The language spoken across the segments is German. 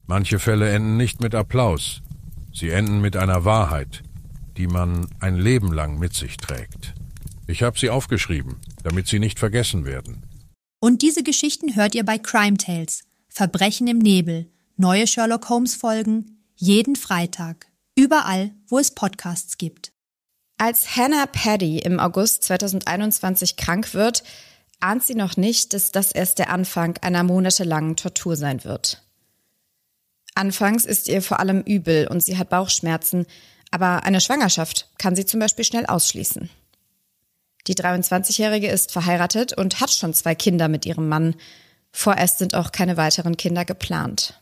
Manche Fälle enden nicht mit Applaus. Sie enden mit einer Wahrheit, die man ein Leben lang mit sich trägt. Ich habe sie aufgeschrieben, damit sie nicht vergessen werden. Und diese Geschichten hört ihr bei Crime Tales. Verbrechen im Nebel. Neue Sherlock-Holmes-Folgen. Jeden Freitag. Überall, wo es Podcasts gibt. Als Hannah Paddy im August 2021 krank wird, ahnt sie noch nicht, dass das erst der Anfang einer monatelangen Tortur sein wird. Anfangs ist ihr vor allem übel und sie hat Bauchschmerzen, aber eine Schwangerschaft kann sie zum Beispiel schnell ausschließen. Die 23-Jährige ist verheiratet und hat schon 2 Kinder mit ihrem Mann. Vorerst sind auch keine weiteren Kinder geplant.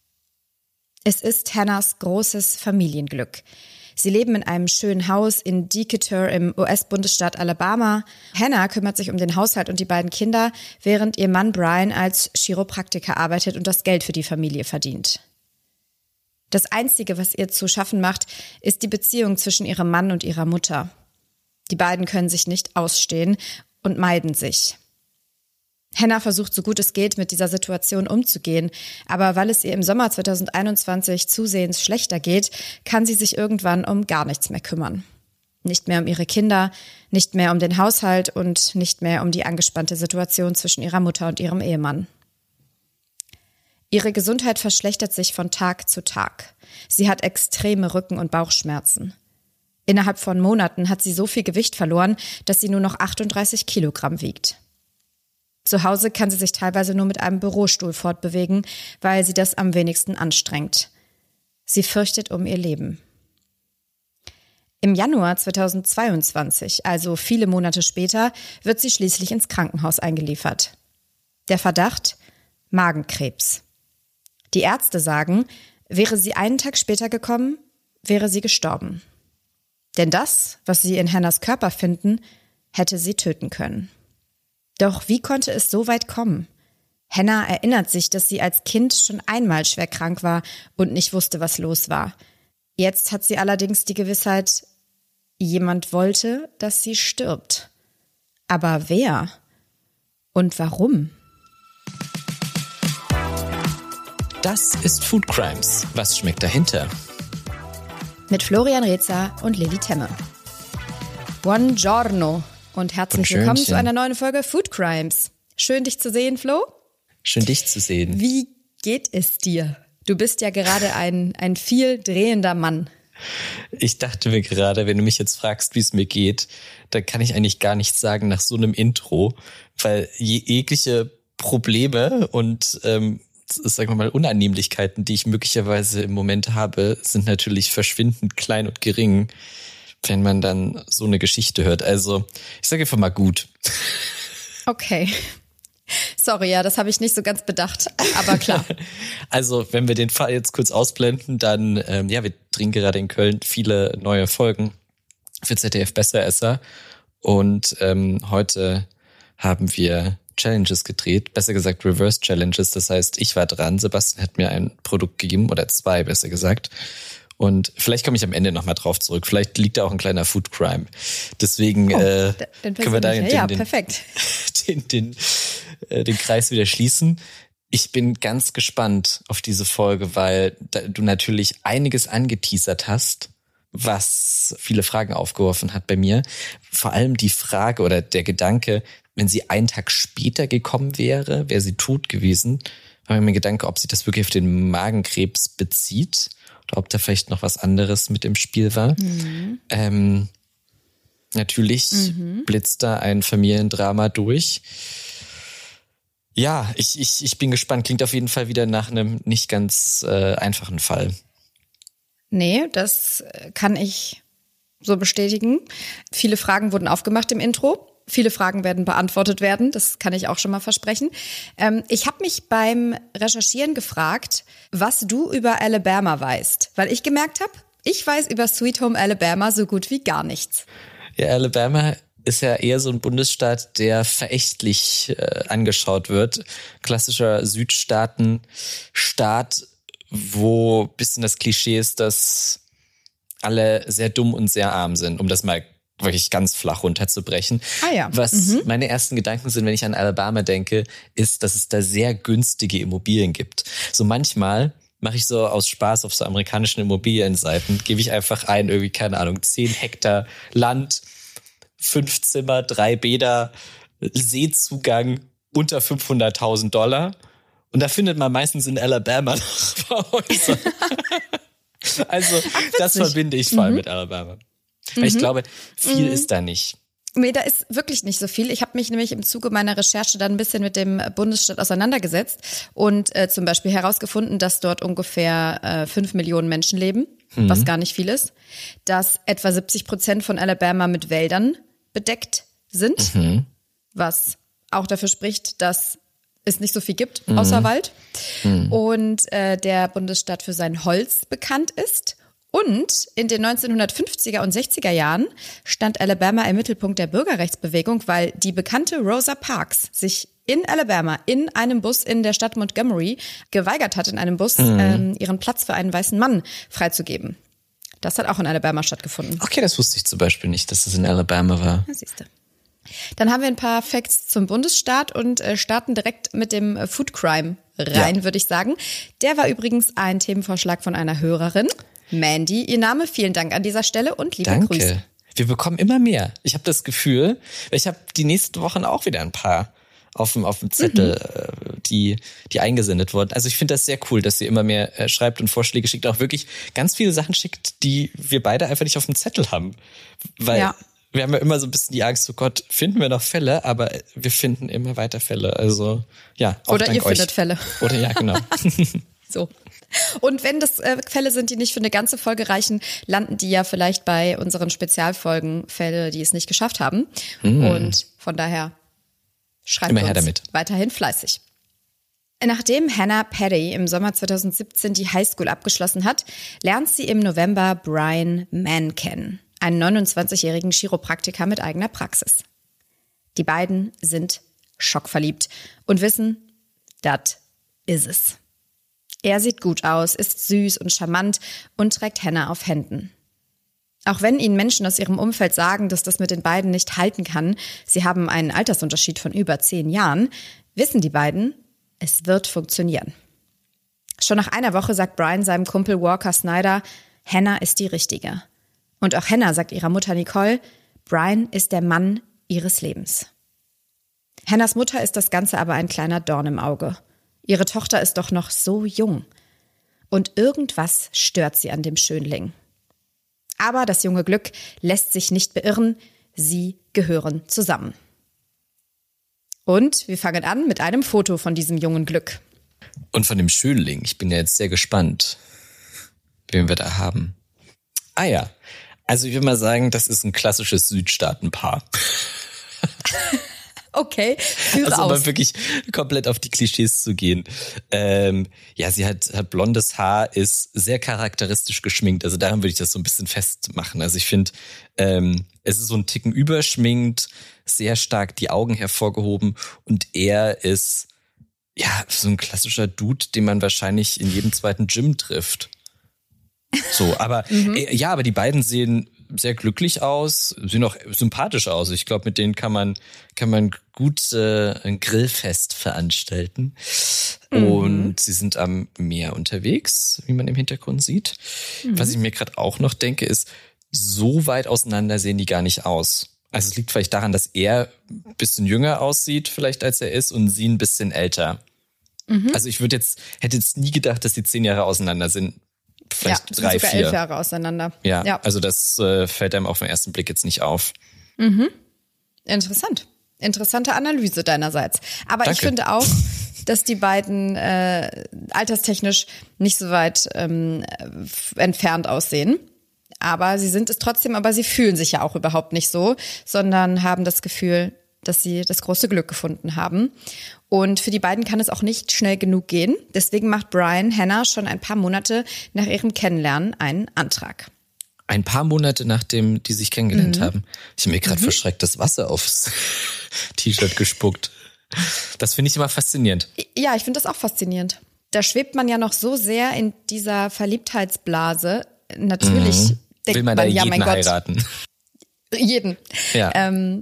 Es ist Hannahs großes Familienglück. Sie leben in einem schönen Haus in Decatur im US-Bundesstaat Alabama. Hannah kümmert sich um den Haushalt und die beiden Kinder, während ihr Mann Brian als Chiropraktiker arbeitet und das Geld für die Familie verdient. Das Einzige, was ihr zu schaffen macht, ist die Beziehung zwischen ihrem Mann und ihrer Mutter. Die beiden können sich nicht ausstehen und meiden sich. Hannah versucht, so gut es geht, mit dieser Situation umzugehen, aber weil es ihr im Sommer 2021 zusehends schlechter geht, kann sie sich irgendwann um gar nichts mehr kümmern. Nicht mehr um ihre Kinder, nicht mehr um den Haushalt und nicht mehr um die angespannte Situation zwischen ihrer Mutter und ihrem Ehemann. Ihre Gesundheit verschlechtert sich von Tag zu Tag. Sie hat extreme Rücken- und Bauchschmerzen. Innerhalb von Monaten hat sie so viel Gewicht verloren, dass sie nur noch 38 Kilogramm wiegt. Zu Hause kann sie sich teilweise nur mit einem Bürostuhl fortbewegen, weil sie das am wenigsten anstrengt. Sie fürchtet um ihr Leben. Im Januar 2022, also viele Monate später, wird sie schließlich ins Krankenhaus eingeliefert. Der Verdacht: Magenkrebs. Die Ärzte sagen, wäre sie einen Tag später gekommen, wäre sie gestorben. Denn das, was sie in Hannahs Körper finden, hätte sie töten können. Doch wie konnte es so weit kommen? Hannah erinnert sich, dass sie als Kind schon einmal schwer krank war und nicht wusste, was los war. Jetzt hat sie allerdings die Gewissheit, jemand wollte, dass sie stirbt. Aber wer? Und warum? Das ist Food Crimes. Was schmeckt dahinter? Mit Florian Rezer und Lilly Temme. Buongiorno und herzlich willkommen zu einer neuen Folge Food Crimes. Schön, dich zu sehen, Flo. Schön, dich zu sehen. Wie geht es dir? Du bist ja gerade ein viel drehender Mann. Ich dachte mir gerade, wenn du mich jetzt fragst, wie es mir geht, dann kann ich eigentlich gar nichts sagen nach so einem Intro, weil jegliche Probleme und sagen wir mal Unannehmlichkeiten, die ich möglicherweise im Moment habe, sind natürlich verschwindend klein und gering, wenn man dann so eine Geschichte hört. Also ich sage einfach mal gut. Okay. Sorry, ja, das habe ich nicht so ganz bedacht, aber klar. Also wenn wir den Fall jetzt kurz ausblenden, dann, wir drehen gerade in Köln viele neue Folgen für ZDF Besseresser und heute haben wir Challenges gedreht, besser gesagt Reverse Challenges, das heißt, ich war dran, Sebastian hat mir ein Produkt gegeben, oder 2 besser gesagt. Und vielleicht komme ich am Ende nochmal drauf zurück. Vielleicht liegt da auch ein kleiner Food Crime. Deswegen können wir da den Kreis wieder schließen. Ich bin ganz gespannt auf diese Folge, weil du natürlich einiges angeteasert hast, was viele Fragen aufgeworfen hat bei mir. Vor allem die Frage oder der Gedanke, wenn sie einen Tag später gekommen wäre, wäre sie tot gewesen. War mir ein Gedanke, ob sie das wirklich auf den Magenkrebs bezieht. Oder ob da vielleicht noch was anderes mit im Spiel war. Mhm. Natürlich blitzt da ein Familiendrama durch. Ja, ich bin gespannt. Klingt auf jeden Fall wieder nach einem nicht ganz einfachen Fall. Nee, das kann ich so bestätigen. Viele Fragen wurden aufgemacht im Intro. Viele Fragen werden beantwortet werden, das kann ich auch schon mal versprechen. Ich habe mich beim Recherchieren gefragt, was du über Alabama weißt. Weil ich gemerkt habe, ich weiß über Sweet Home Alabama so gut wie gar nichts. Ja, Alabama ist ja eher so ein Bundesstaat, der verächtlich angeschaut wird. Klassischer Südstaaten-Staat, wo ein bisschen das Klischee ist, dass alle sehr dumm und sehr arm sind, um das mal wirklich ganz flach runterzubrechen. Was meine ersten Gedanken sind, wenn ich an Alabama denke, ist, dass es da sehr günstige Immobilien gibt. So manchmal mache ich so aus Spaß auf so amerikanischen Immobilienseiten, gebe ich einfach ein, irgendwie, keine Ahnung, 10 Hektar Land, 5 Zimmer, 3 Bäder, Seezugang unter $500.000. Und da findet man meistens in Alabama noch Häuser. Also das verbinde ich vor allem mit Alabama. Ich glaube, viel ist da nicht. Nee, da ist wirklich nicht so viel. Ich habe mich nämlich im Zuge meiner Recherche dann ein bisschen mit dem Bundesstaat auseinandergesetzt und zum Beispiel herausgefunden, dass dort ungefähr 5 Millionen Menschen leben, was gar nicht viel ist. Dass etwa 70% von Alabama mit Wäldern bedeckt sind, was auch dafür spricht, dass es nicht so viel gibt außer Wald. Und der Bundesstaat für sein Holz bekannt ist. Und in den 1950er und 60er Jahren stand Alabama im Mittelpunkt der Bürgerrechtsbewegung, weil die bekannte Rosa Parks sich in Alabama in einem Bus in der Stadt Montgomery geweigert hat, in einem Bus ihren Platz für einen weißen Mann freizugeben. Das hat auch in Alabama stattgefunden. Okay, das wusste ich zum Beispiel nicht, dass es in Alabama war. Ja, siehst du. Dann haben wir ein paar Facts zum Bundesstaat und starten direkt mit dem Food Crime rein, würde ich sagen. Der war übrigens ein Themenvorschlag von einer Hörerin. Mandy, ihr Name, vielen Dank an dieser Stelle und liebe Grüße. Danke. Wir bekommen immer mehr. Ich habe das Gefühl, ich habe die nächsten Wochen auch wieder ein paar auf dem Zettel, die eingesendet wurden. Also ich finde das sehr cool, dass ihr immer mehr schreibt und Vorschläge schickt, auch wirklich ganz viele Sachen schickt, die wir beide einfach nicht auf dem Zettel haben. Weil wir haben ja immer so ein bisschen die Angst, oh Gott, finden wir noch Fälle, aber wir finden immer weiter Fälle. Also ja, auch oder dank ihr euch. Findet Fälle. Oder ja, genau. So. Und wenn das Fälle sind, die nicht für eine ganze Folge reichen, landen die ja vielleicht bei unseren Spezialfolgen Fälle, die es nicht geschafft haben. Und von daher schreibt immer uns her damit. Weiterhin fleißig. Nachdem Hannah Paddy im Sommer 2017 die Highschool abgeschlossen hat, lernt sie im November Brian Mann kennen, einen 29-jährigen Chiropraktiker mit eigener Praxis. Die beiden sind schockverliebt und wissen, das ist es. Er sieht gut aus, ist süß und charmant und trägt Hannah auf Händen. Auch wenn ihnen Menschen aus ihrem Umfeld sagen, dass das mit den beiden nicht halten kann, sie haben einen Altersunterschied von über 10 Jahren, wissen die beiden, es wird funktionieren. Schon nach einer Woche sagt Brian seinem Kumpel Walker Snyder, Hannah ist die Richtige. Und auch Hannah sagt ihrer Mutter Nicole, Brian ist der Mann ihres Lebens. Hannahs Mutter ist das Ganze aber ein kleiner Dorn im Auge. Ihre Tochter ist doch noch so jung. Und irgendwas stört sie an dem Schönling. Aber das junge Glück lässt sich nicht beirren, sie gehören zusammen. Und wir fangen an mit einem Foto von diesem jungen Glück. Und von dem Schönling, ich bin ja jetzt sehr gespannt, wen wir da haben. Ah ja, also ich will mal sagen, das ist ein klassisches Südstaatenpaar. Okay, führe also, aus. aber wirklich komplett auf die Klischees zu gehen. Ja, sie hat blondes Haar, ist sehr charakteristisch geschminkt. Also daran würde ich das so ein bisschen festmachen. Also ich finde, es ist so ein Ticken überschminkt, sehr stark die Augen hervorgehoben. Und er ist ja so ein klassischer Dude, den man wahrscheinlich in jedem zweiten Gym trifft. So, aber ja, aber die beiden sehen sehr glücklich aus, sehen auch sympathisch aus. Ich glaube, mit denen kann man gut ein Grillfest veranstalten. Und sie sind am Meer unterwegs, wie man im Hintergrund sieht. Was ich mir gerade auch noch denke, ist, so weit auseinander sehen die gar nicht aus. Also es liegt vielleicht daran, dass er ein bisschen jünger aussieht, vielleicht als er ist, und sie ein bisschen älter. Also ich hätte jetzt nie gedacht, dass die 10 Jahre auseinander sind. Vielleicht 3, 4. 11 Jahre auseinander. Ja, also das fällt einem auf den ersten Blick jetzt nicht auf. Interessant. Interessante Analyse deinerseits. Aber Danke. Ich finde auch, dass die beiden alterstechnisch nicht so weit entfernt aussehen. Aber sie sind es trotzdem, aber sie fühlen sich ja auch überhaupt nicht so, sondern haben das Gefühl, dass sie das große Glück gefunden haben. Und für die beiden kann es auch nicht schnell genug gehen. Deswegen macht Brian Hannah schon ein paar Monate nach ihrem Kennenlernen einen Antrag. Ein paar Monate nachdem die sich kennengelernt haben. Ich habe mir gerade verschreckt das Wasser aufs T-Shirt gespuckt. Das finde ich immer faszinierend. Ja, ich finde das auch faszinierend. Da schwebt man ja noch so sehr in dieser Verliebtheitsblase. Natürlich Will man da jeden heiraten. Jeden. Ja.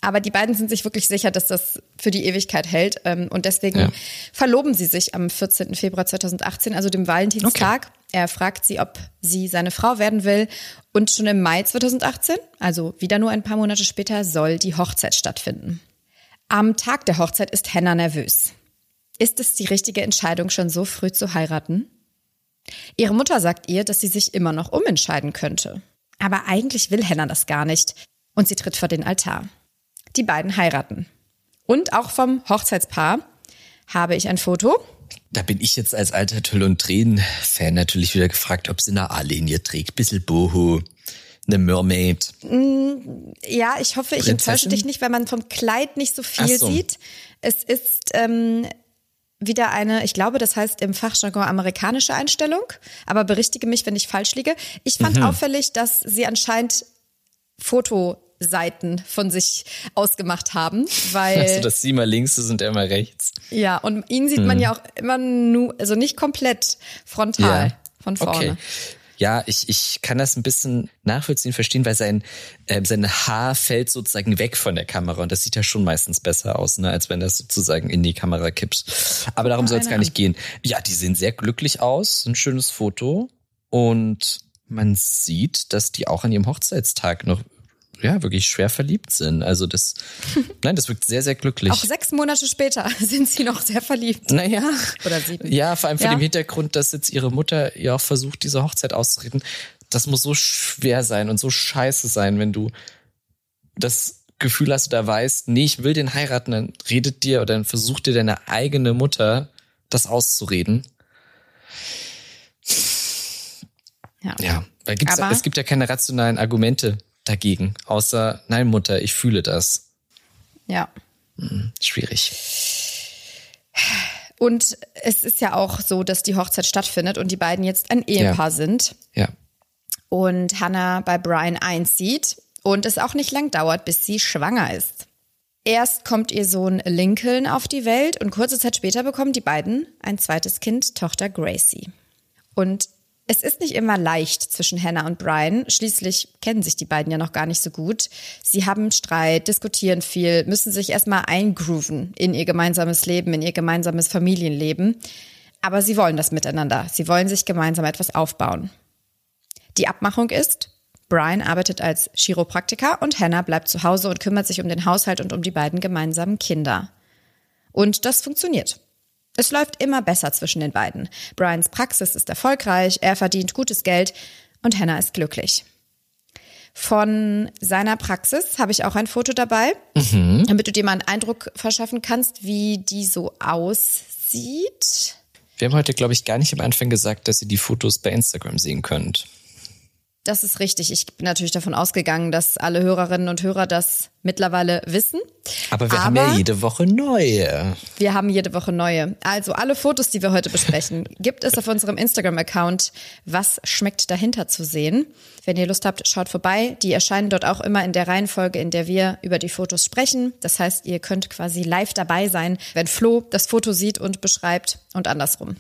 Aber die beiden sind sich wirklich sicher, dass das für die Ewigkeit hält. Und deswegen verloben sie sich am 14. Februar 2018, also dem Valentinstag. Okay. Er fragt sie, ob sie seine Frau werden will. Und schon im Mai 2018, also wieder nur ein paar Monate später, soll die Hochzeit stattfinden. Am Tag der Hochzeit ist Hannah nervös. Ist es die richtige Entscheidung, schon so früh zu heiraten? Ihre Mutter sagt ihr, dass sie sich immer noch umentscheiden könnte. Aber eigentlich will Hannah das gar nicht. Und sie tritt vor den Altar. Die beiden heiraten. Und auch vom Hochzeitspaar habe ich ein Foto. Da bin ich jetzt als alter Tüll- und Tränen-Fan natürlich wieder gefragt, ob sie eine A-Linie trägt. Bisschen Boho, eine Mermaid. Ja, ich hoffe, ich enttäusche dich nicht, weil man vom Kleid nicht so viel sieht. Es ist wieder eine, ich glaube, das heißt im Fachjargon amerikanische Einstellung. Aber berichtige mich, wenn ich falsch liege. Ich fand auffällig, dass sie anscheinend Fotoseiten von sich ausgemacht haben, weil... Also, dass sie mal links ist und er mal rechts. Ja, und ihn sieht man ja auch immer nur, also nicht komplett frontal von vorne. Okay. Ja, ich kann das ein bisschen nachvollziehen, verstehen, weil sein Haar fällt sozusagen weg von der Kamera und das sieht ja schon meistens besser aus, ne, als wenn das sozusagen in die Kamera kippt. Aber darum soll es gar nicht gehen. Ja, die sehen sehr glücklich aus, ein schönes Foto und man sieht, dass die auch an ihrem Hochzeitstag noch wirklich schwer verliebt sind. Also das wirkt sehr, sehr glücklich. Auch 6 Monate später sind sie noch sehr verliebt. Naja. Oder 7. Ja, vor allem vor dem Hintergrund, dass jetzt ihre Mutter ja auch versucht, diese Hochzeit auszureden. Das muss so schwer sein und so scheiße sein, wenn du das Gefühl hast oder weißt, nee, ich will den heiraten, dann redet dir oder dann versucht dir deine eigene Mutter das auszureden. Ja, weil es gibt ja keine rationalen Argumente dagegen, außer, nein Mutter, ich fühle das. Ja. Schwierig. Und es ist ja auch so, dass die Hochzeit stattfindet und die beiden jetzt ein Ehepaar sind. Ja. Und Hannah bei Brian einzieht und es auch nicht lang dauert, bis sie schwanger ist. Erst kommt ihr Sohn Lincoln auf die Welt und kurze Zeit später bekommen die beiden ein zweites Kind, Tochter Gracie. Und es ist nicht immer leicht zwischen Hannah und Brian. Schließlich kennen sich die beiden ja noch gar nicht so gut. Sie haben Streit, diskutieren viel, müssen sich erstmal eingrooven in ihr gemeinsames Leben, in ihr gemeinsames Familienleben. Aber sie wollen das miteinander. Sie wollen sich gemeinsam etwas aufbauen. Die Abmachung ist, Brian arbeitet als Chiropraktiker und Hannah bleibt zu Hause und kümmert sich um den Haushalt und um die beiden gemeinsamen Kinder. Und das funktioniert. Es läuft immer besser zwischen den beiden. Brians Praxis ist erfolgreich, er verdient gutes Geld und Hannah ist glücklich. Von seiner Praxis habe ich auch ein Foto dabei, damit du dir mal einen Eindruck verschaffen kannst, wie die so aussieht. Wir haben heute, glaube ich, gar nicht am Anfang gesagt, dass ihr die Fotos bei Instagram sehen könnt. Das ist richtig. Ich bin natürlich davon ausgegangen, dass alle Hörerinnen und Hörer das mittlerweile wissen. Aber wir haben ja jede Woche neue. Wir haben jede Woche neue. Also alle Fotos, die wir heute besprechen, gibt es auf unserem Instagram-Account Was schmeckt dahinter zu sehen. Wenn ihr Lust habt, schaut vorbei. Die erscheinen dort auch immer in der Reihenfolge, in der wir über die Fotos sprechen. Das heißt, ihr könnt quasi live dabei sein, wenn Flo das Foto sieht und beschreibt und andersrum.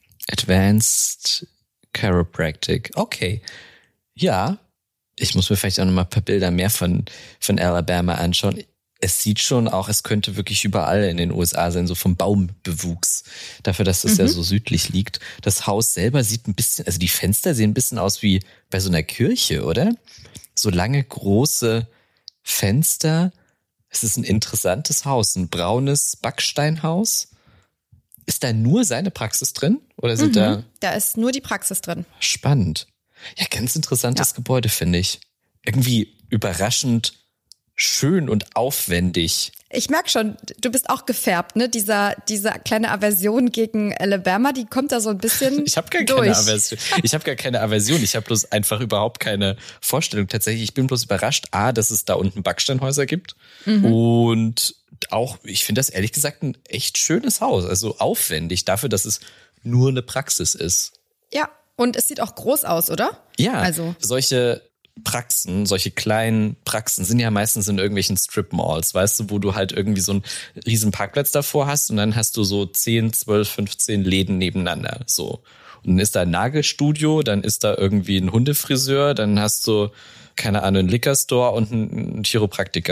Advanced Chiropractic. Okay. Ja, ich muss mir vielleicht auch noch mal ein paar Bilder mehr von Alabama anschauen. Es sieht schon auch, es könnte wirklich überall in den USA sein, so vom Baumbewuchs. Dafür, dass das ja so südlich liegt. Das Haus selber sieht ein bisschen, also die Fenster sehen ein bisschen aus wie bei so einer Kirche, oder? So lange, große Fenster. Es ist ein interessantes Haus, ein braunes Backsteinhaus. Ist da nur seine Praxis drin? Oder sind da... Da ist nur die Praxis drin. Spannend. Ja, ganz interessantes Gebäude, finde ich. Irgendwie überraschend schön und aufwendig. Ich merke schon, du bist auch gefärbt, ne? Diese kleine Aversion gegen Alabama, die kommt da so ein bisschen Ich habe gar keine Aversion. Ich habe gar keine Aversion. Ich habe bloß einfach überhaupt keine Vorstellung. Tatsächlich, ich bin bloß überrascht, dass es da unten Backsteinhäuser gibt. Und auch, ich finde das ehrlich gesagt ein echt schönes Haus. Also aufwendig dafür, dass es nur eine Praxis ist. Ja. Und es sieht auch groß aus, oder? Ja, also solche Praxen, solche kleinen Praxen sind ja meistens in irgendwelchen Strip-Malls, weißt du, wo du halt irgendwie so einen riesen Parkplatz davor hast und dann hast du so 10, 12, 15 Läden nebeneinander, so. Und dann ist da ein Nagelstudio, dann ist da irgendwie ein Hundefriseur, dann hast du, keine Ahnung, einen Liquor-Store und einen Chiropraktiker.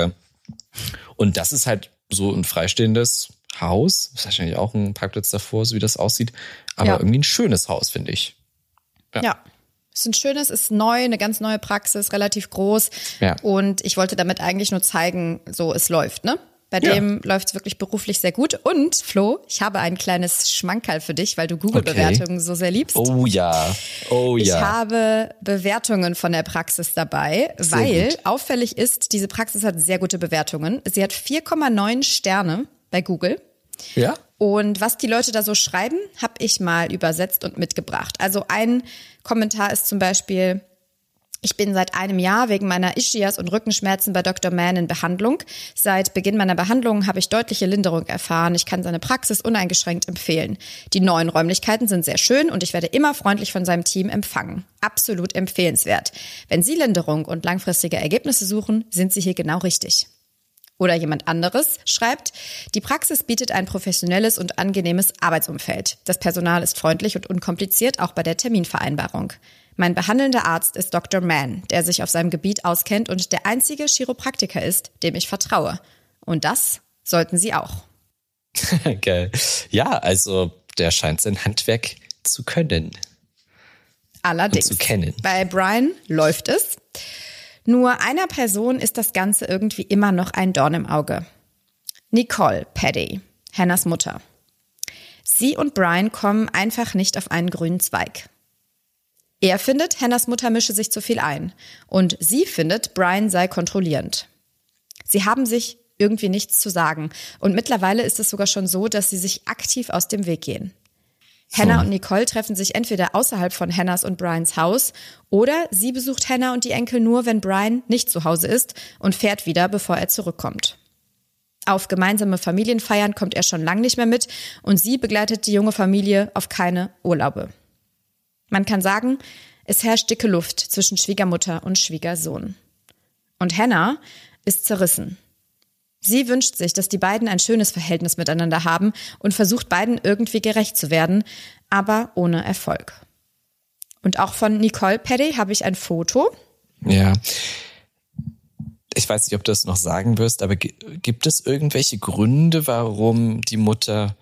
Und das ist halt so ein freistehendes Haus. Ist wahrscheinlich auch ein Parkplatz davor, so wie das aussieht. Aber irgendwie ein schönes Haus, finde ich. Ja. Ist ein schönes, ist neu, eine ganz neue Praxis, relativ groß. Ja. Und ich wollte damit eigentlich nur zeigen, so es läuft, ne? Bei dem läuft es wirklich beruflich sehr gut. Und Flo, ich habe ein kleines Schmankerl für dich, weil du Google-Bewertungen so sehr liebst. Oh ja, Ich habe Bewertungen von der Praxis dabei, weil auffällig ist, diese Praxis hat sehr gute Bewertungen. Sie hat 4,9 Sterne bei Google. Ja? Und was die Leute da so schreiben, habe ich mal übersetzt und mitgebracht. Also ein Kommentar ist zum Beispiel: Ich bin seit einem Jahr wegen meiner Ischias und Rückenschmerzen bei Dr. Mann in Behandlung. Seit Beginn meiner Behandlung habe ich deutliche Linderung erfahren. Ich kann seine Praxis uneingeschränkt empfehlen. Die neuen Räumlichkeiten sind sehr schön und ich werde immer freundlich von seinem Team empfangen. Absolut empfehlenswert. Wenn Sie Linderung und langfristige Ergebnisse suchen, sind Sie hier genau richtig. Oder jemand anderes schreibt: Die Praxis bietet ein professionelles und angenehmes Arbeitsumfeld. Das Personal ist freundlich und unkompliziert, auch bei der Terminvereinbarung. Mein behandelnder Arzt ist Dr. Mann, der sich auf seinem Gebiet auskennt und der einzige Chiropraktiker ist, dem ich vertraue. Und das sollten Sie auch. Geil. Ja, also der scheint sein Handwerk zu können. Allerdings. Und zu kennen. Bei Brian läuft es. Nur einer Person ist das Ganze irgendwie immer noch ein Dorn im Auge. Nicole Paddy, Hannahs Mutter. Sie und Brian kommen einfach nicht auf einen grünen Zweig. Er findet, Hannahs Mutter mische sich zu viel ein. Und sie findet, Brian sei kontrollierend. Sie haben sich irgendwie nichts zu sagen. Und mittlerweile ist es sogar schon so, dass sie sich aktiv aus dem Weg gehen. Hannah und Nicole treffen sich entweder außerhalb von Hannahs und Brians Haus oder sie besucht Hannah und die Enkel nur, wenn Brian nicht zu Hause ist und fährt wieder, bevor er zurückkommt. Auf gemeinsame Familienfeiern kommt er schon lange nicht mehr mit und sie begleitet die junge Familie auf keine Urlaube. Man kann sagen, es herrscht dicke Luft zwischen Schwiegermutter und Schwiegersohn. Und Hannah ist zerrissen. Sie wünscht sich, dass die beiden ein schönes Verhältnis miteinander haben und versucht beiden irgendwie gerecht zu werden, aber ohne Erfolg. Und auch von Nicole Paddy habe ich ein Foto. Ja. Ich weiß nicht, ob du das noch sagen wirst, aber gibt es irgendwelche Gründe, warum die Mutter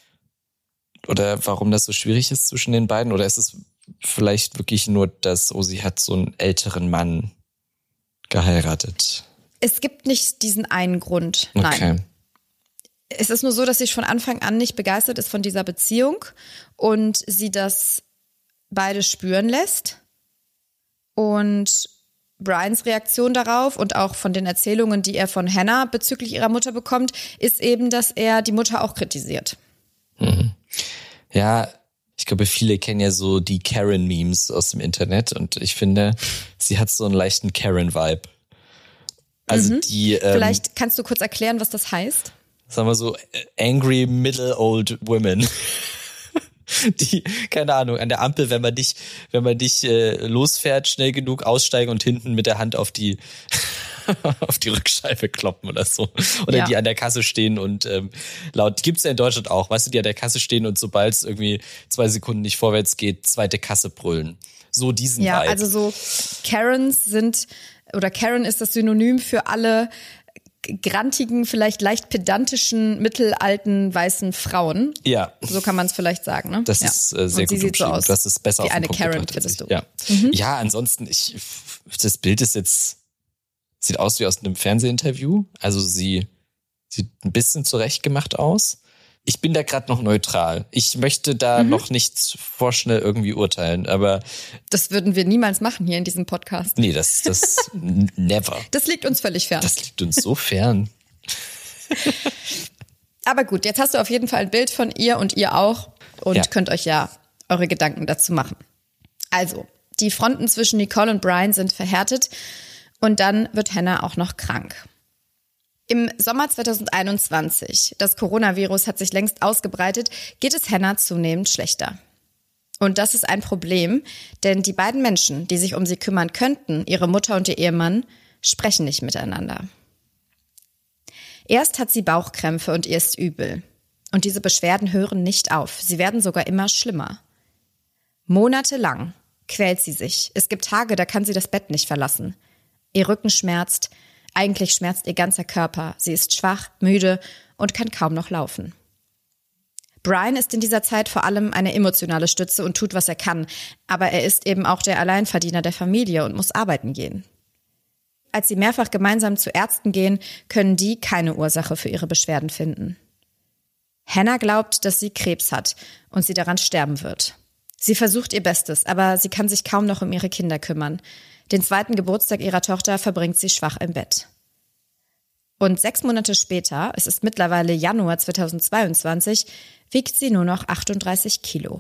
oder warum das so schwierig ist zwischen den beiden? Oder ist es vielleicht wirklich nur, dass sie hat so einen älteren Mann geheiratet? Es gibt nicht diesen einen Grund, nein. Okay. Es ist nur so, dass sie von Anfang an nicht begeistert ist von dieser Beziehung und sie das beide spüren lässt. Und Brians Reaktion darauf und auch von den Erzählungen, die er von Hannah bezüglich ihrer Mutter bekommt, ist eben, dass er die Mutter auch kritisiert. Ja, ich glaube, viele kennen ja so die Karen-Memes aus dem Internet und ich finde, sie hat so einen leichten Karen-Vibe. Also die. Vielleicht kannst du kurz erklären, was das heißt? Sagen wir so, angry middle old women. Die, keine Ahnung, an der Ampel, wenn man nicht losfährt, schnell genug aussteigen und hinten mit der Hand auf die Rückscheibe kloppen oder so. Oder die an der Kasse stehen und laut, gibt's ja in Deutschland auch, weißt du, die an der Kasse stehen und sobald es irgendwie 2 Sekunden nicht vorwärts geht, zweite Kasse brüllen. So diesen Vibe. Ja, also so Karen ist das Synonym für alle grantigen, vielleicht leicht pedantischen, mittelalten, weißen Frauen. Ja. So kann man es vielleicht sagen, ne? Das ist sehr und gut sieht so aus, das ist besser wie auf eine den Karen, Punkt findest du. Ja, ja, ansonsten, das Bild ist jetzt, sieht aus wie aus einem Fernsehinterview. Also sie sieht ein bisschen zurechtgemacht aus. Ich bin da gerade noch neutral. Ich möchte da noch nicht vorschnell irgendwie urteilen, aber... Das würden wir niemals machen hier in diesem Podcast. Nee, das never. Das liegt uns völlig fern. Das liegt uns so fern. Aber gut, jetzt hast du auf jeden Fall ein Bild von ihr und ihr auch und könnt euch ja eure Gedanken dazu machen. Also, die Fronten zwischen Nicole und Brian sind verhärtet und dann wird Hannah auch noch krank. Im Sommer 2021, das Coronavirus hat sich längst ausgebreitet, geht es Hannah zunehmend schlechter. Und das ist ein Problem, denn die beiden Menschen, die sich um sie kümmern könnten, ihre Mutter und ihr Ehemann, sprechen nicht miteinander. Erst hat sie Bauchkrämpfe und ihr ist übel. Und diese Beschwerden hören nicht auf, sie werden sogar immer schlimmer. Monatelang quält sie sich. Es gibt Tage, da kann sie das Bett nicht verlassen. Ihr Rücken schmerzt, Eigentlich schmerzt ihr ganzer Körper. Sie ist schwach, müde und kann kaum noch laufen. Brian ist in dieser Zeit vor allem eine emotionale Stütze und tut, was er kann. Aber er ist eben auch der Alleinverdiener der Familie und muss arbeiten gehen. Als sie mehrfach gemeinsam zu Ärzten gehen, können die keine Ursache für ihre Beschwerden finden. Hannah glaubt, dass sie Krebs hat und sie daran sterben wird. Sie versucht ihr Bestes, aber sie kann sich kaum noch um ihre Kinder kümmern. Den 2. Geburtstag ihrer Tochter verbringt sie schwach im Bett. Und 6 Monate später, es ist mittlerweile Januar 2022, wiegt sie nur noch 38 Kilo.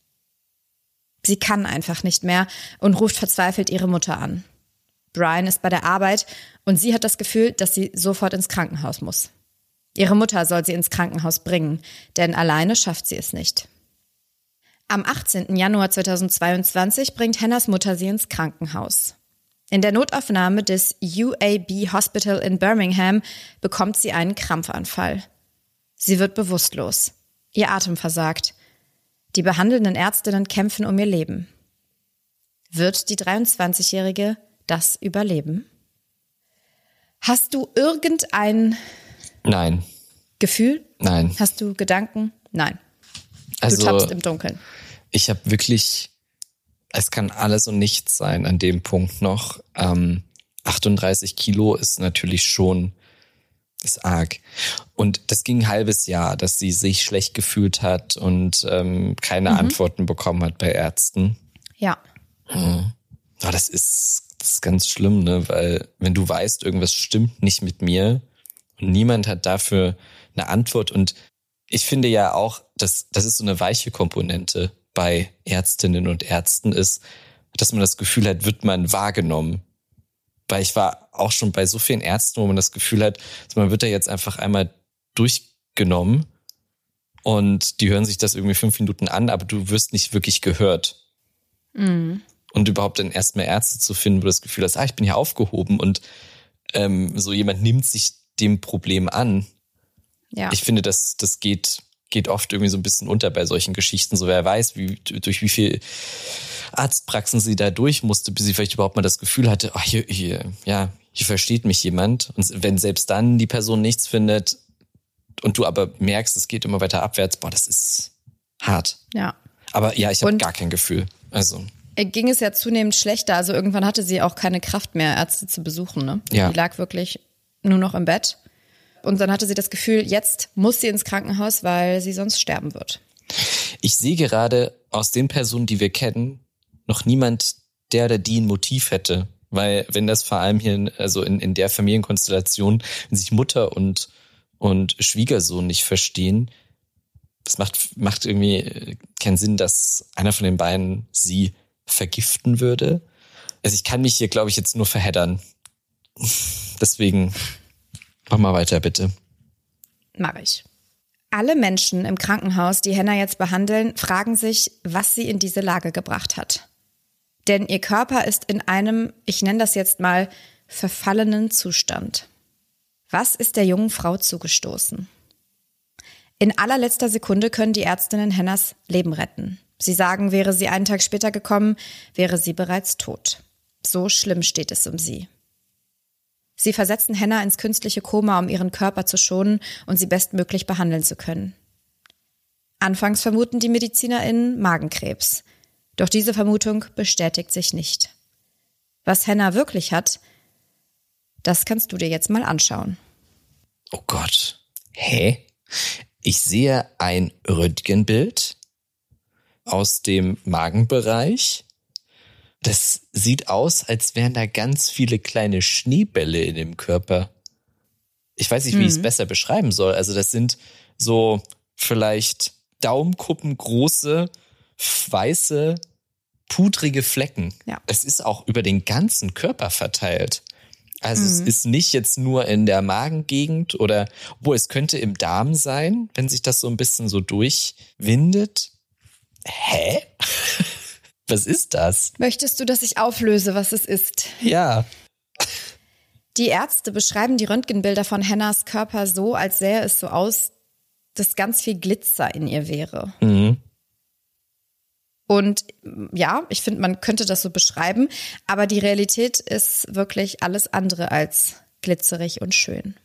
Sie kann einfach nicht mehr und ruft verzweifelt ihre Mutter an. Brian ist bei der Arbeit und sie hat das Gefühl, dass sie sofort ins Krankenhaus muss. Ihre Mutter soll sie ins Krankenhaus bringen, denn alleine schafft sie es nicht. Am 18. Januar 2022 bringt Hannahs Mutter sie ins Krankenhaus. In der Notaufnahme des UAB Hospital in Birmingham bekommt sie einen Krampfanfall. Sie wird bewusstlos. Ihr Atem versagt. Die behandelnden Ärztinnen kämpfen um ihr Leben. Wird die 23-Jährige das überleben? Hast du irgendein Nein. Gefühl? Nein. Hast du Gedanken? Nein. Also, du tappst im Dunkeln. Ich habe wirklich, es kann alles und nichts sein an dem Punkt noch. 38 Kilo ist natürlich schon, ist arg. Und das ging ein halbes Jahr, dass sie sich schlecht gefühlt hat und keine Antworten bekommen hat bei Ärzten. Ja. Aber das ist ganz schlimm, ne? Weil wenn du weißt, irgendwas stimmt nicht mit mir und niemand hat dafür eine Antwort. Und ich finde ja auch, dass das ist so eine weiche Komponente bei Ärztinnen und Ärzten ist, dass man das Gefühl hat, wird man wahrgenommen. Weil ich war auch schon bei so vielen Ärzten, wo man das Gefühl hat, man wird da jetzt einfach einmal durchgenommen und die hören sich das irgendwie 5 Minuten an, aber du wirst nicht wirklich gehört. Mhm. Und überhaupt dann erstmal Ärzte zu finden, wo du das Gefühl hast, ich bin hier aufgehoben und so jemand nimmt sich dem Problem an. Ja. Ich finde, das geht oft irgendwie so ein bisschen unter bei solchen Geschichten. So wer weiß, durch wie viel Arztpraxen sie da durch musste, bis sie vielleicht überhaupt mal das Gefühl hatte, hier versteht mich jemand. Und wenn selbst dann die Person nichts findet und du aber merkst, es geht immer weiter abwärts, das ist hart. Ja. Aber ja, ich habe gar kein Gefühl. Also ging es ja zunehmend schlechter. Also irgendwann hatte sie auch keine Kraft mehr, Ärzte zu besuchen. Ne? Ja. Die lag wirklich nur noch im Bett. Und dann hatte sie das Gefühl, jetzt muss sie ins Krankenhaus, weil sie sonst sterben wird. Ich sehe gerade aus den Personen, die wir kennen, noch niemand, der oder die ein Motiv hätte. Weil wenn das vor allem hier, also in der Familienkonstellation, wenn sich Mutter und Schwiegersohn nicht verstehen, das macht irgendwie keinen Sinn, dass einer von den beiden sie vergiften würde. Also ich kann mich hier, glaube ich, jetzt nur verheddern. Deswegen mach mal weiter, bitte. Mach ich. Alle Menschen im Krankenhaus, die Hannah jetzt behandeln, fragen sich, was sie in diese Lage gebracht hat. Denn ihr Körper ist in einem, ich nenne das jetzt mal, verfallenen Zustand. Was ist der jungen Frau zugestoßen? In allerletzter Sekunde können die Ärztinnen Hannahs Leben retten. Sie sagen, wäre sie einen Tag später gekommen, wäre sie bereits tot. So schlimm steht es um sie. Sie versetzen Hannah ins künstliche Koma, um ihren Körper zu schonen und sie bestmöglich behandeln zu können. Anfangs vermuten die MedizinerInnen Magenkrebs. Doch diese Vermutung bestätigt sich nicht. Was Hannah wirklich hat, das kannst du dir jetzt mal anschauen. Oh Gott. Hä? Ich sehe ein Röntgenbild aus dem Magenbereich. Das sieht aus, als wären da ganz viele kleine Schneebälle in dem Körper. Ich weiß nicht, wie ich es besser beschreiben soll. Also das sind so vielleicht daumenkuppengroße, weiße, pudrige Flecken. Ja. Es ist auch über den ganzen Körper verteilt. Also es ist nicht jetzt nur in der Magengegend oder, es könnte im Darm sein, wenn sich das so ein bisschen so durchwindet. Hä? Was ist das? Möchtest du, dass ich auflöse, was es ist? Ja. Die Ärzte beschreiben die Röntgenbilder von Hannahs Körper so, als sähe es so aus, dass ganz viel Glitzer in ihr wäre. Mhm. Und ja, ich finde, man könnte das so beschreiben, aber die Realität ist wirklich alles andere als glitzerig und schön.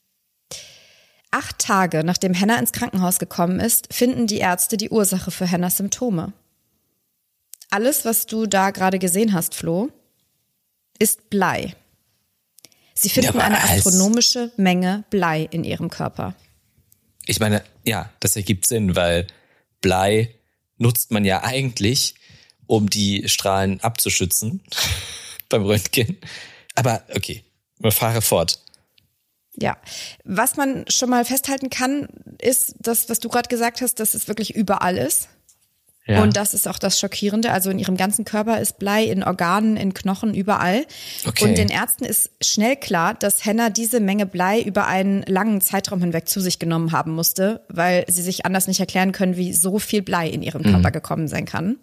8 Tage, nachdem Hannah ins Krankenhaus gekommen ist, finden die Ärzte die Ursache für Hannahs Symptome. Alles, was du da gerade gesehen hast, Flo, ist Blei. Sie finden eine astronomische Menge Blei in ihrem Körper. Ich meine, ja, das ergibt Sinn, weil Blei nutzt man ja eigentlich, um die Strahlen abzuschützen beim Röntgen. Aber okay, wir fahren fort. Ja, was man schon mal festhalten kann, ist das, was du gerade gesagt hast, dass es wirklich überall ist. Ja. Und das ist auch das Schockierende. Also in ihrem ganzen Körper ist Blei, in Organen, in Knochen, überall. Okay. Und den Ärzten ist schnell klar, dass Hannah diese Menge Blei über einen langen Zeitraum hinweg zu sich genommen haben musste, weil sie sich anders nicht erklären können, wie so viel Blei in ihrem Körper gekommen sein kann.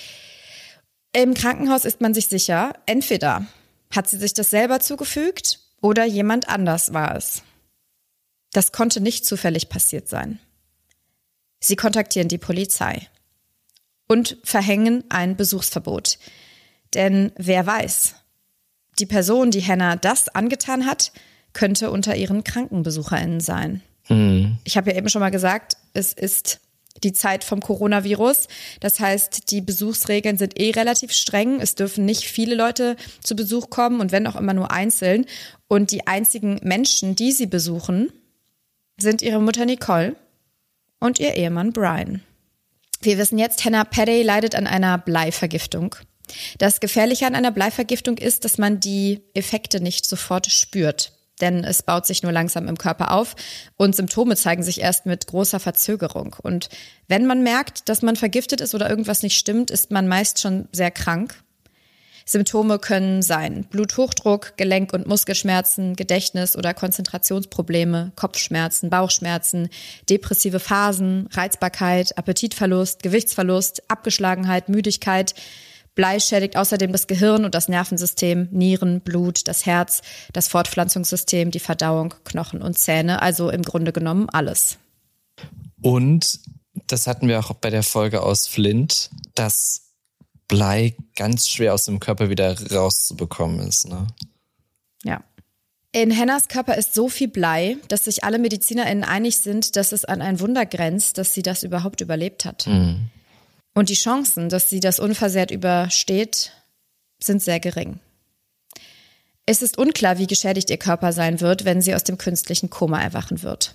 Im Krankenhaus ist man sich sicher, entweder hat sie sich das selber zugefügt oder jemand anders war es. Das konnte nicht zufällig passiert sein. Sie kontaktieren die Polizei und verhängen ein Besuchsverbot. Denn wer weiß, die Person, die Hannah das angetan hat, könnte unter ihren KrankenbesucherInnen sein. Ich habe ja eben schon mal gesagt, es ist die Zeit vom Coronavirus. Das heißt, die Besuchsregeln sind relativ streng. Es dürfen nicht viele Leute zu Besuch kommen und wenn auch immer nur einzeln. Und die einzigen Menschen, die sie besuchen, sind ihre Mutter Nicole und ihr Ehemann Brian. Wir wissen jetzt, Hannah Padday leidet an einer Bleivergiftung. Das Gefährliche an einer Bleivergiftung ist, dass man die Effekte nicht sofort spürt. Denn es baut sich nur langsam im Körper auf und Symptome zeigen sich erst mit großer Verzögerung. Und wenn man merkt, dass man vergiftet ist oder irgendwas nicht stimmt, ist man meist schon sehr krank. Symptome können sein Bluthochdruck, Gelenk- und Muskelschmerzen, Gedächtnis- oder Konzentrationsprobleme, Kopfschmerzen, Bauchschmerzen, depressive Phasen, Reizbarkeit, Appetitverlust, Gewichtsverlust, Abgeschlagenheit, Müdigkeit. Blei schädigt außerdem das Gehirn und das Nervensystem, Nieren, Blut, das Herz, das Fortpflanzungssystem, die Verdauung, Knochen und Zähne, also im Grunde genommen alles. Und das hatten wir auch bei der Folge aus Flint, dass Blei ganz schwer aus dem Körper wieder rauszubekommen ist, ne? Ja. In Hannahs Körper ist so viel Blei, dass sich alle MedizinerInnen einig sind, dass es an ein Wunder grenzt, dass sie das überhaupt überlebt hat. Und die Chancen, dass sie das unversehrt übersteht, sind sehr gering. Es ist unklar, wie geschädigt ihr Körper sein wird, wenn sie aus dem künstlichen Koma erwachen wird.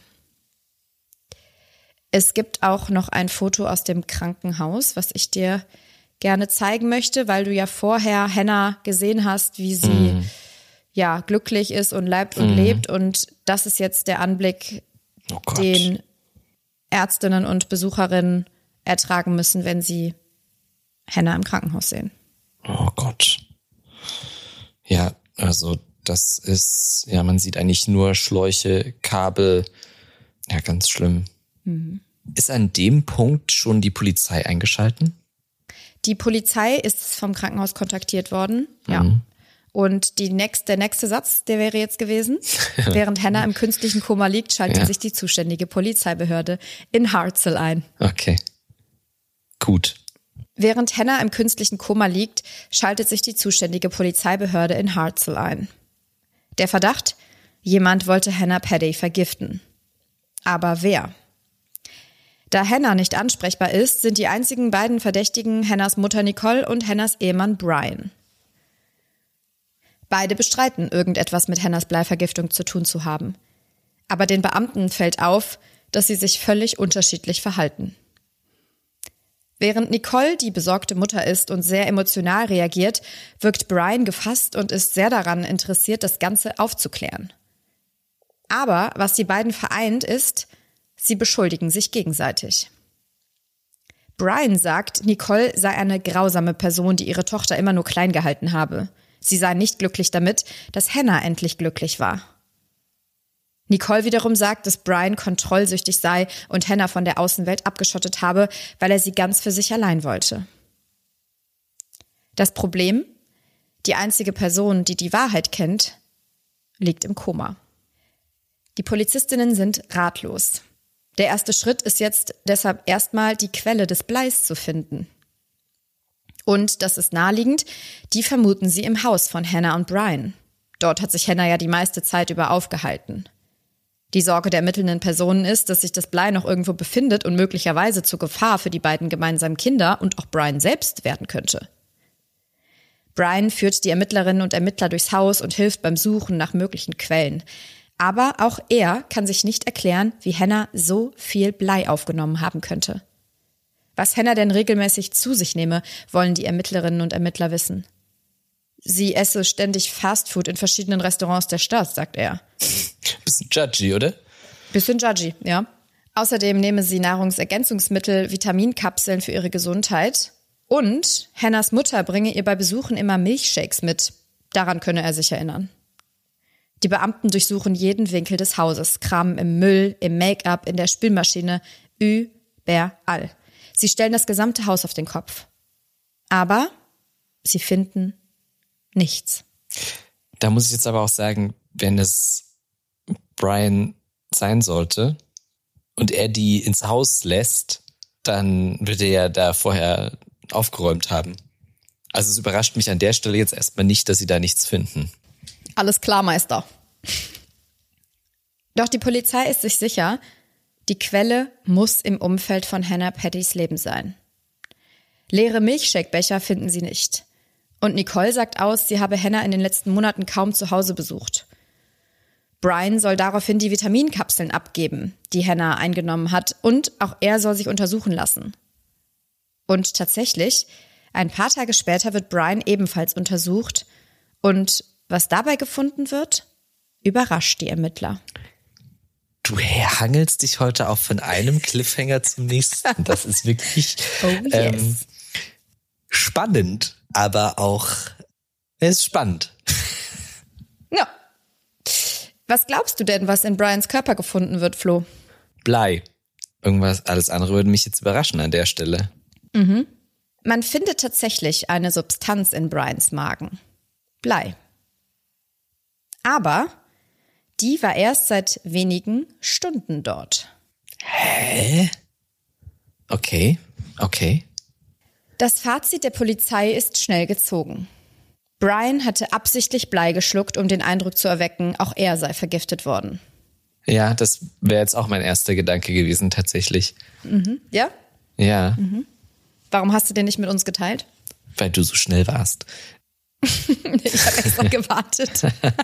Es gibt auch noch ein Foto aus dem Krankenhaus, was ich dir gerne zeigen möchte, weil du ja vorher Hannah gesehen hast, wie sie ja glücklich ist und leibt und lebt. Und das ist jetzt der Anblick, den Ärztinnen und Besucherinnen ertragen müssen, wenn sie Hannah im Krankenhaus sehen. Oh Gott. Ja, also das ist, ja, man sieht eigentlich nur Schläuche, Kabel. Ja, ganz schlimm. Ist an dem Punkt schon die Polizei eingeschalten? Die Polizei ist vom Krankenhaus kontaktiert worden, ja. Und der nächste Satz, der wäre jetzt gewesen, während Hannah im künstlichen Koma liegt, schaltet sich die zuständige Polizeibehörde in Hartselle ein. Okay. Gut. Während Hannah im künstlichen Koma liegt, schaltet sich die zuständige Polizeibehörde in Hartselle ein. Der Verdacht? Jemand wollte Hannah Padday vergiften. Aber wer? Da Hannah nicht ansprechbar ist, sind die einzigen beiden Verdächtigen Hannahs Mutter Nicole und Hannahs Ehemann Brian. Beide bestreiten, irgendetwas mit Hannahs Bleivergiftung zu tun zu haben. Aber den Beamten fällt auf, dass sie sich völlig unterschiedlich verhalten. Während Nicole die besorgte Mutter ist und sehr emotional reagiert, wirkt Brian gefasst und ist sehr daran interessiert, das Ganze aufzuklären. Aber was die beiden vereint ist, sie beschuldigen sich gegenseitig. Brian sagt, Nicole sei eine grausame Person, die ihre Tochter immer nur klein gehalten habe. Sie sei nicht glücklich damit, dass Hannah endlich glücklich war. Nicole wiederum sagt, dass Brian kontrollsüchtig sei und Hannah von der Außenwelt abgeschottet habe, weil er sie ganz für sich allein wollte. Das Problem? Die einzige Person, die die Wahrheit kennt, liegt im Koma. Die Polizistinnen sind ratlos. Der erste Schritt ist jetzt deshalb erstmal die Quelle des Bleis zu finden. Und das ist naheliegend, die vermuten sie im Haus von Hannah und Brian. Dort hat sich Hannah ja die meiste Zeit über aufgehalten. Die Sorge der ermittelnden Personen ist, dass sich das Blei noch irgendwo befindet und möglicherweise zur Gefahr für die beiden gemeinsamen Kinder und auch Brian selbst werden könnte. Brian führt die Ermittlerinnen und Ermittler durchs Haus und hilft beim Suchen nach möglichen Quellen. Aber auch er kann sich nicht erklären, wie Hannah so viel Blei aufgenommen haben könnte. Was Hannah denn regelmäßig zu sich nehme, wollen die Ermittlerinnen und Ermittler wissen. Sie esse ständig Fastfood in verschiedenen Restaurants der Stadt, sagt er. Bisschen judgy, oder? Bisschen judgy, ja. Außerdem nehme sie Nahrungsergänzungsmittel, Vitaminkapseln für ihre Gesundheit. Und Hannahs Mutter bringe ihr bei Besuchen immer Milchshakes mit. Daran könne er sich erinnern. Die Beamten durchsuchen jeden Winkel des Hauses, kramen im Müll, im Make-up, in der Spülmaschine, überall. Sie stellen das gesamte Haus auf den Kopf. Aber sie finden nichts. Da muss ich jetzt aber auch sagen, wenn es Brian sein sollte und er die ins Haus lässt, dann wird er ja da vorher aufgeräumt haben. Also es überrascht mich an der Stelle jetzt erstmal nicht, dass sie da nichts finden. Alles klar, Meister. Doch die Polizei ist sich sicher, die Quelle muss im Umfeld von Hannah Paddys Leben sein. Leere Milchshake-Becher finden sie nicht. Und Nicole sagt aus, sie habe Hannah in den letzten Monaten kaum zu Hause besucht. Brian soll daraufhin die Vitaminkapseln abgeben, die Hannah eingenommen hat, und auch er soll sich untersuchen lassen. Und tatsächlich, ein paar Tage später wird Brian ebenfalls untersucht und was dabei gefunden wird, überrascht die Ermittler. Du hangelst dich heute auch von einem Cliffhanger zum nächsten. Das ist wirklich spannend, aber auch es ist spannend. Ja. Was glaubst du denn, was in Brians Körper gefunden wird, Flo? Blei. Irgendwas, alles andere würde mich jetzt überraschen an der Stelle. Mhm. Man findet tatsächlich eine Substanz in Brians Magen. Blei. Aber die war erst seit wenigen Stunden dort. Hä? Okay. Das Fazit der Polizei ist schnell gezogen. Brian hatte absichtlich Blei geschluckt, um den Eindruck zu erwecken, auch er sei vergiftet worden. Ja, das wäre jetzt auch mein erster Gedanke gewesen, tatsächlich. Mhm. Ja? Ja. Mhm. Warum hast du den nicht mit uns geteilt? Weil du so schnell warst. Ich habe extra gewartet.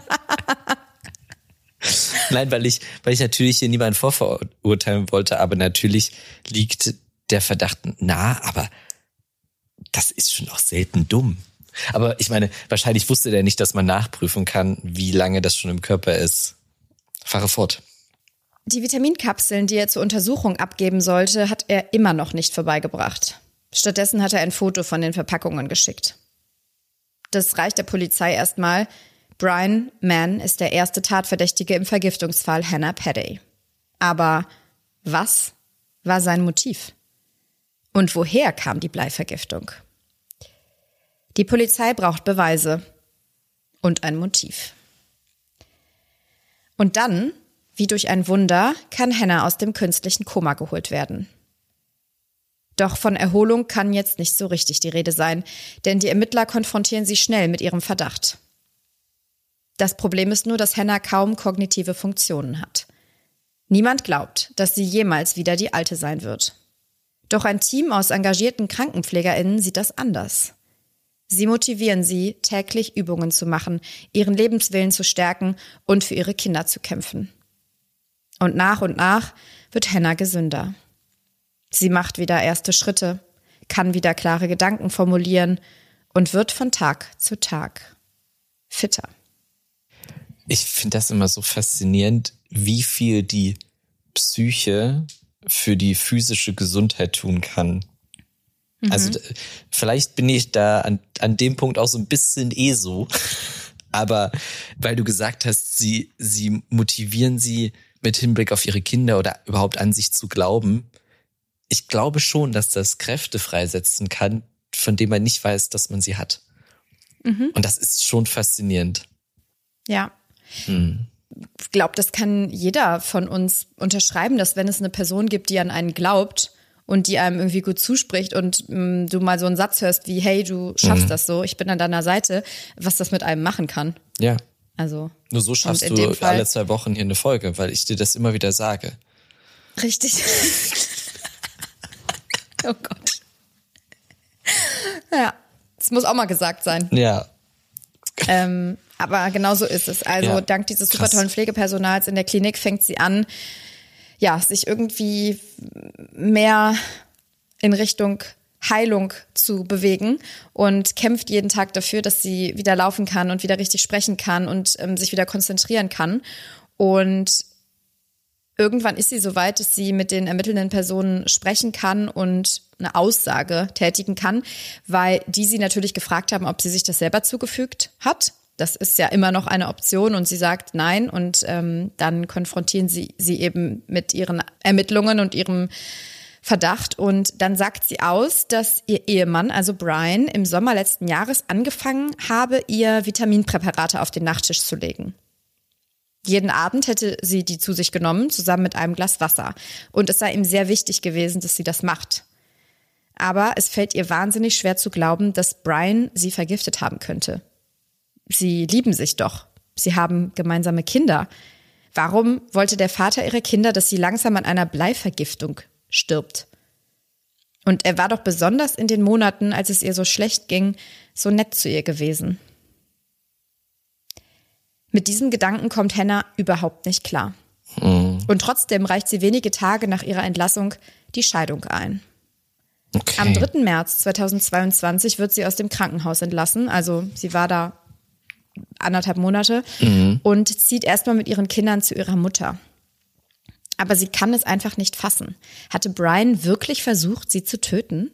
Nein, weil ich natürlich hier niemanden vorverurteilen wollte, aber natürlich liegt der Verdacht nah, aber das ist schon auch selten dumm. Aber ich meine, wahrscheinlich wusste der nicht, dass man nachprüfen kann, wie lange das schon im Körper ist. Fahre fort. Die Vitaminkapseln, die er zur Untersuchung abgeben sollte, hat er immer noch nicht vorbeigebracht. Stattdessen hat er ein Foto von den Verpackungen geschickt. Das reicht der Polizei erstmal. Brian Mann ist der erste Tatverdächtige im Vergiftungsfall Hannah Paddy. Aber was war sein Motiv? Und woher kam die Bleivergiftung? Die Polizei braucht Beweise und ein Motiv. Und dann, wie durch ein Wunder, kann Hannah aus dem künstlichen Koma geholt werden. Doch von Erholung kann jetzt nicht so richtig die Rede sein, denn die Ermittler konfrontieren sie schnell mit ihrem Verdacht. Das Problem ist nur, dass Hannah kaum kognitive Funktionen hat. Niemand glaubt, dass sie jemals wieder die Alte sein wird. Doch ein Team aus engagierten KrankenpflegerInnen sieht das anders. Sie motivieren sie, täglich Übungen zu machen, ihren Lebenswillen zu stärken und für ihre Kinder zu kämpfen. Und nach wird Hannah gesünder. Sie macht wieder erste Schritte, kann wieder klare Gedanken formulieren und wird von Tag zu Tag fitter. Ich finde das immer so faszinierend, wie viel die Psyche für die physische Gesundheit tun kann. Mhm. Also vielleicht bin ich da an dem Punkt auch so ein bisschen so, aber weil du gesagt hast, sie motivieren sie mit Hinblick auf ihre Kinder oder überhaupt an sich zu glauben. Ich glaube schon, dass das Kräfte freisetzen kann, von denen man nicht weiß, dass man sie hat. Mhm. Und das ist schon faszinierend. Ja. Ich glaube, das kann jeder von uns unterschreiben, dass wenn es eine Person gibt, die an einen glaubt und die einem irgendwie gut zuspricht und du mal so einen Satz hörst wie, hey, du schaffst das so, ich bin an deiner Seite, was das mit einem machen kann. Ja. Also nur so schaffst du alle 2 Wochen hier eine Folge, weil ich dir das immer wieder sage. Richtig. Oh Gott. Ja, das muss auch mal gesagt sein. Ja. Aber genau so ist es. Also dank dieses super tollen Pflegepersonals in der Klinik fängt sie an, ja, sich irgendwie mehr in Richtung Heilung zu bewegen und kämpft jeden Tag dafür, dass sie wieder laufen kann und wieder richtig sprechen kann und sich wieder konzentrieren kann. Und irgendwann ist sie so weit, dass sie mit den ermittelnden Personen sprechen kann und eine Aussage tätigen kann, weil die sie natürlich gefragt haben, ob sie sich das selber zugefügt hat. Das ist ja immer noch eine Option und sie sagt nein und dann konfrontieren sie eben mit ihren Ermittlungen und ihrem Verdacht und dann sagt sie aus, dass ihr Ehemann, also Brian, im Sommer letzten Jahres angefangen habe, ihr Vitaminpräparate auf den Nachttisch zu legen. Jeden Abend hätte sie die zu sich genommen, zusammen mit einem Glas Wasser. Und es sei ihm sehr wichtig gewesen, dass sie das macht. Aber es fällt ihr wahnsinnig schwer zu glauben, dass Brian sie vergiftet haben könnte. Sie lieben sich doch. Sie haben gemeinsame Kinder. Warum wollte der Vater ihrer Kinder, dass sie langsam an einer Bleivergiftung stirbt? Und er war doch besonders in den Monaten, als es ihr so schlecht ging, so nett zu ihr gewesen. Mit diesem Gedanken kommt Hannah überhaupt nicht klar. Und trotzdem reicht sie wenige Tage nach ihrer Entlassung die Scheidung ein. Okay. Am 3. März 2022 wird sie aus dem Krankenhaus entlassen. Also sie war da 1,5 Monate und zieht erstmal mit ihren Kindern zu ihrer Mutter. Aber sie kann es einfach nicht fassen. Hatte Brian wirklich versucht, sie zu töten?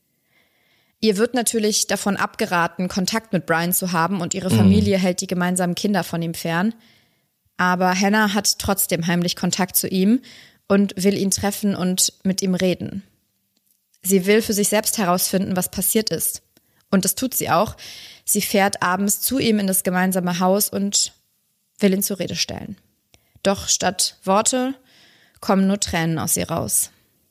Ihr wird natürlich davon abgeraten, Kontakt mit Brian zu haben und ihre Familie hält die gemeinsamen Kinder von ihm fern. Aber Hannah hat trotzdem heimlich Kontakt zu ihm und will ihn treffen und mit ihm reden. Sie will für sich selbst herausfinden, was passiert ist. Und das tut sie auch. Sie fährt abends zu ihm in das gemeinsame Haus und will ihn zur Rede stellen. Doch statt Worte kommen nur Tränen aus ihr raus.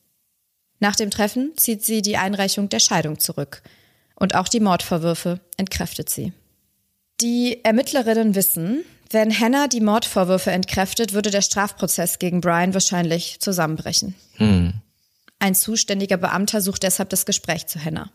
Nach dem Treffen zieht sie die Einreichung der Scheidung zurück. Und auch die Mordvorwürfe entkräftet sie. Die Ermittlerinnen wissen, wenn Hannah die Mordvorwürfe entkräftet, würde der Strafprozess gegen Brian wahrscheinlich zusammenbrechen. Ein zuständiger Beamter sucht deshalb das Gespräch zu Hannah.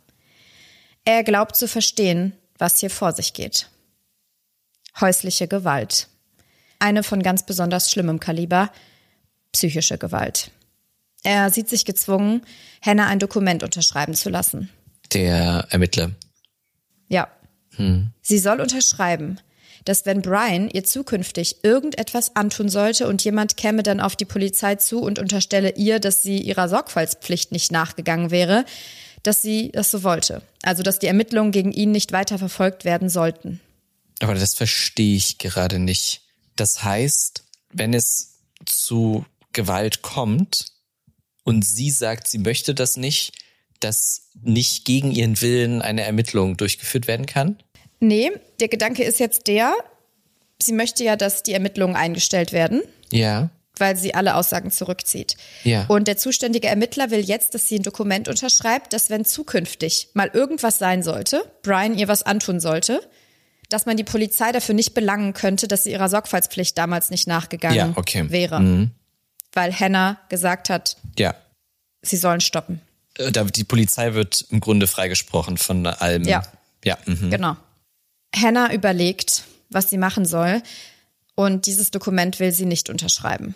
Er glaubt zu verstehen, was hier vor sich geht. Häusliche Gewalt. Eine von ganz besonders schlimmem Kaliber, psychische Gewalt. Er sieht sich gezwungen, Hannah ein Dokument unterschreiben zu lassen. Der Ermittler. Ja. Sie soll unterschreiben, dass wenn Brian ihr zukünftig irgendetwas antun sollte und jemand käme dann auf die Polizei zu und unterstelle ihr, dass sie ihrer Sorgfaltspflicht nicht nachgegangen wäre, dass sie das so wollte. Also, dass die Ermittlungen gegen ihn nicht weiter verfolgt werden sollten. Aber das verstehe ich gerade nicht. Das heißt, wenn es zu Gewalt kommt und sie sagt, sie möchte das nicht, dass nicht gegen ihren Willen eine Ermittlung durchgeführt werden kann? Nee, der Gedanke ist jetzt sie möchte ja, dass die Ermittlungen eingestellt werden. Ja. Weil sie alle Aussagen zurückzieht. Ja. Und der zuständige Ermittler will jetzt, dass sie ein Dokument unterschreibt, dass wenn zukünftig mal irgendwas sein sollte, Brian ihr was antun sollte, dass man die Polizei dafür nicht belangen könnte, dass sie ihrer Sorgfaltspflicht damals nicht nachgegangen wäre. Weil Hannah gesagt hat, sie sollen stoppen. Die Polizei wird im Grunde freigesprochen von allem. Ja, genau. Hannah überlegt, was sie machen soll. Und dieses Dokument will sie nicht unterschreiben.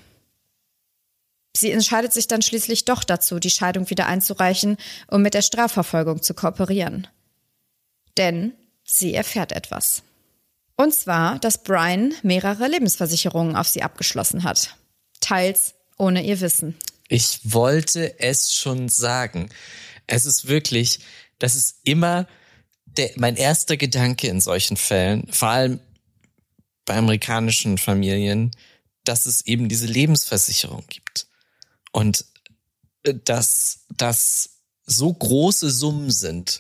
Sie entscheidet sich dann schließlich doch dazu, die Scheidung wieder einzureichen, um mit der Strafverfolgung zu kooperieren. Denn sie erfährt etwas. Und zwar, dass Brian mehrere Lebensversicherungen auf sie abgeschlossen hat. Teils ohne ihr Wissen. Ich wollte es schon sagen. Es ist wirklich, das ist immer mein erster Gedanke in solchen Fällen, vor allem bei amerikanischen Familien, dass es eben diese Lebensversicherung gibt. Und dass das so große Summen sind,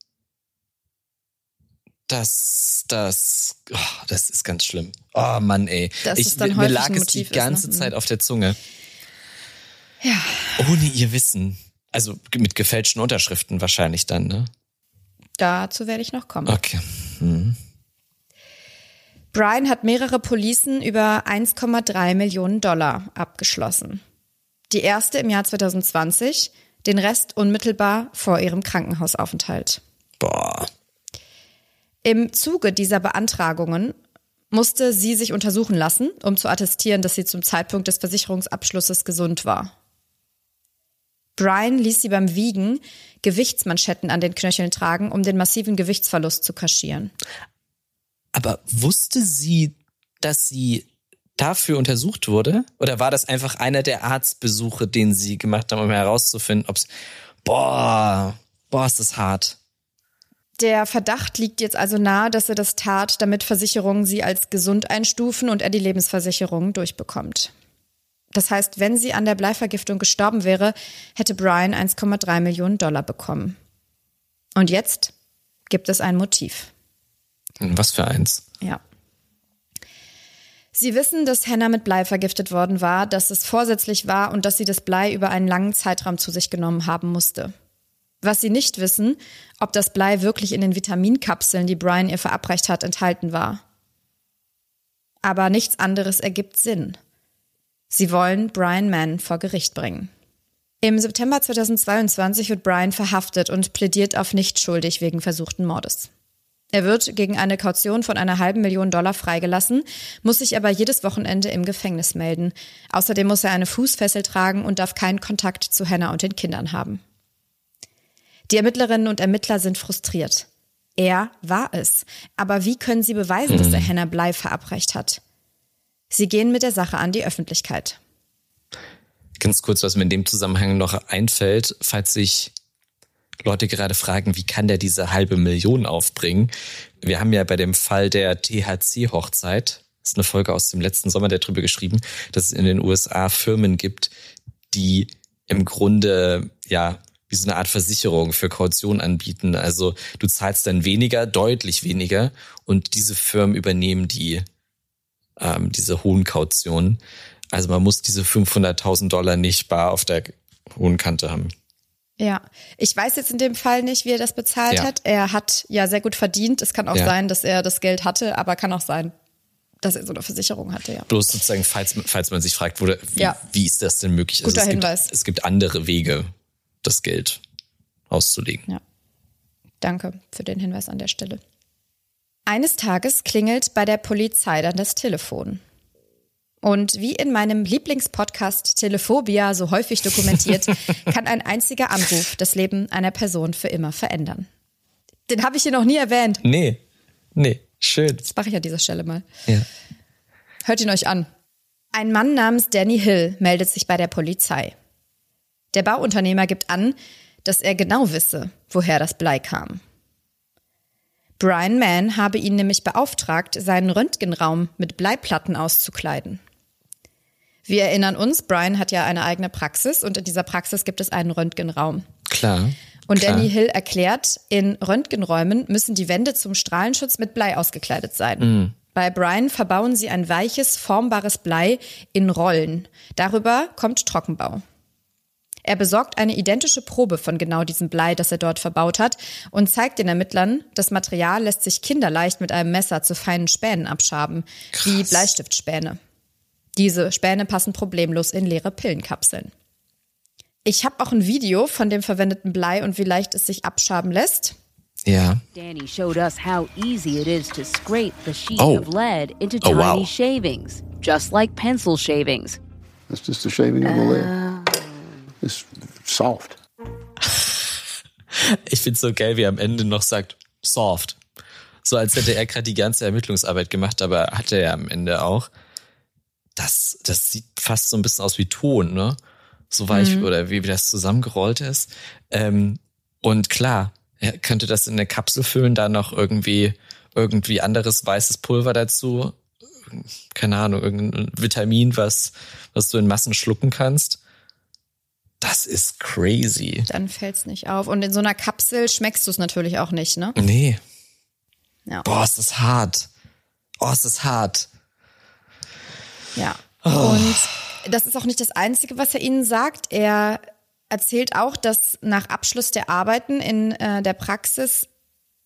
das ist ganz schlimm. Oh Mann, ey. Mir lag es die ganze Zeit auf der Zunge. Ja. Ohne ihr Wissen. Also mit gefälschten Unterschriften wahrscheinlich dann, ne? Dazu werde ich noch kommen. Okay. Brian hat mehrere Policen über 1,3 Millionen Dollar abgeschlossen. Die erste im Jahr 2020, den Rest unmittelbar vor ihrem Krankenhausaufenthalt. Boah. Im Zuge dieser Beantragungen musste sie sich untersuchen lassen, um zu attestieren, dass sie zum Zeitpunkt des Versicherungsabschlusses gesund war. Brian ließ sie beim Wiegen Gewichtsmanschetten an den Knöcheln tragen, um den massiven Gewichtsverlust zu kaschieren. Aber wusste sie, dass sie dafür untersucht wurde? Oder war das einfach einer der Arztbesuche, den sie gemacht haben, um herauszufinden, ob es... Boah, ist das hart. Der Verdacht liegt jetzt also nahe, dass er das tat, damit Versicherungen sie als gesund einstufen und er die Lebensversicherung durchbekommt. Das heißt, wenn sie an der Bleivergiftung gestorben wäre, hätte Brian 1,3 Millionen Dollar bekommen. Und jetzt gibt es ein Motiv. Was für eins? Ja. Sie wissen, dass Hannah mit Blei vergiftet worden war, dass es vorsätzlich war und dass sie das Blei über einen langen Zeitraum zu sich genommen haben musste. Was sie nicht wissen, ob das Blei wirklich in den Vitaminkapseln, die Brian ihr verabreicht hat, enthalten war. Aber nichts anderes ergibt Sinn. Sie wollen Brian Mann vor Gericht bringen. Im September 2022 wird Brian verhaftet und plädiert auf nicht schuldig wegen versuchten Mordes. Er wird gegen eine Kaution von einer $500.000 freigelassen, muss sich aber jedes Wochenende im Gefängnis melden. Außerdem muss er eine Fußfessel tragen und darf keinen Kontakt zu Hannah und den Kindern haben. Die Ermittlerinnen und Ermittler sind frustriert. Er war es. Aber wie können sie beweisen, dass er Hannah Blei verabreicht hat? Sie gehen mit der Sache an die Öffentlichkeit. Ganz kurz, was mir in dem Zusammenhang noch einfällt, falls sich Leute gerade fragen, wie kann der diese $500.000 aufbringen? Wir haben ja bei dem Fall der THC-Hochzeit, das ist eine Folge aus dem letzten Sommer, der drüber geschrieben, dass es in den USA Firmen gibt, die im Grunde ja wie so eine Art Versicherung für Kaution anbieten. Also du zahlst dann weniger, deutlich weniger, und diese Firmen übernehmen diese hohen Kautionen. Also man muss diese $500.000 nicht bar auf der hohen Kante haben. Ja, ich weiß jetzt in dem Fall nicht, wie er das bezahlt hat. Er hat ja sehr gut verdient. Es kann auch sein, dass er das Geld hatte, aber kann auch sein, dass er so eine Versicherung hatte, ja. Bloß sozusagen, falls man sich fragt, wie ist das denn möglich? Guter Hinweis. Es gibt andere Wege, das Geld auszulegen. Ja. Danke für den Hinweis an der Stelle. Eines Tages klingelt bei der Polizei dann das Telefon. Und wie in meinem Lieblingspodcast Telephobia so häufig dokumentiert, kann ein einziger Anruf das Leben einer Person für immer verändern. Den habe ich hier noch nie erwähnt. Nee, schön. Das mache ich an dieser Stelle mal. Ja. Hört ihn euch an. Ein Mann namens Danny Hill meldet sich bei der Polizei. Der Bauunternehmer gibt an, dass er genau wisse, woher das Blei kam. Brian Mann habe ihn nämlich beauftragt, seinen Röntgenraum mit Bleiplatten auszukleiden. Wir erinnern uns, Brian hat ja eine eigene Praxis und in dieser Praxis gibt es einen Röntgenraum. Klar. Und Danny Hill erklärt, in Röntgenräumen müssen die Wände zum Strahlenschutz mit Blei ausgekleidet sein. Bei Brian verbauen sie ein weiches, formbares Blei in Rollen. Darüber kommt Trockenbau. Er besorgt eine identische Probe von genau diesem Blei, das er dort verbaut hat, und zeigt den Ermittlern, das Material lässt sich kinderleicht mit einem Messer zu feinen Spänen abschaben, wie Bleistiftspäne. Diese Späne passen problemlos in leere Pillenkapseln. Ich habe auch ein Video von dem verwendeten Blei und wie leicht es sich abschaben lässt. Ja. Danny showed us how easy it is to scrape the sheet of lead into tiny shavings, just like pencil shavings. That's just a shaving of the lead. It's soft. Ich find's so geil, wie er am Ende noch sagt, soft. So als hätte er gerade die ganze Ermittlungsarbeit gemacht, aber hatte er am Ende auch. Das sieht fast so ein bisschen aus wie Ton, ne? So weich, oder wie das zusammengerollt ist. Und klar, er könnte das in eine Kapsel füllen, da noch irgendwie anderes weißes Pulver dazu. Keine Ahnung, irgendein Vitamin, was du in Massen schlucken kannst. Das ist crazy. Dann fällt's nicht auf. Und in so einer Kapsel schmeckst du es natürlich auch nicht, ne? Nee. Ja. Boah, ist das hart. Ja. Und das ist auch nicht das Einzige, was er ihnen sagt. Er erzählt auch, dass nach Abschluss der Arbeiten in der Praxis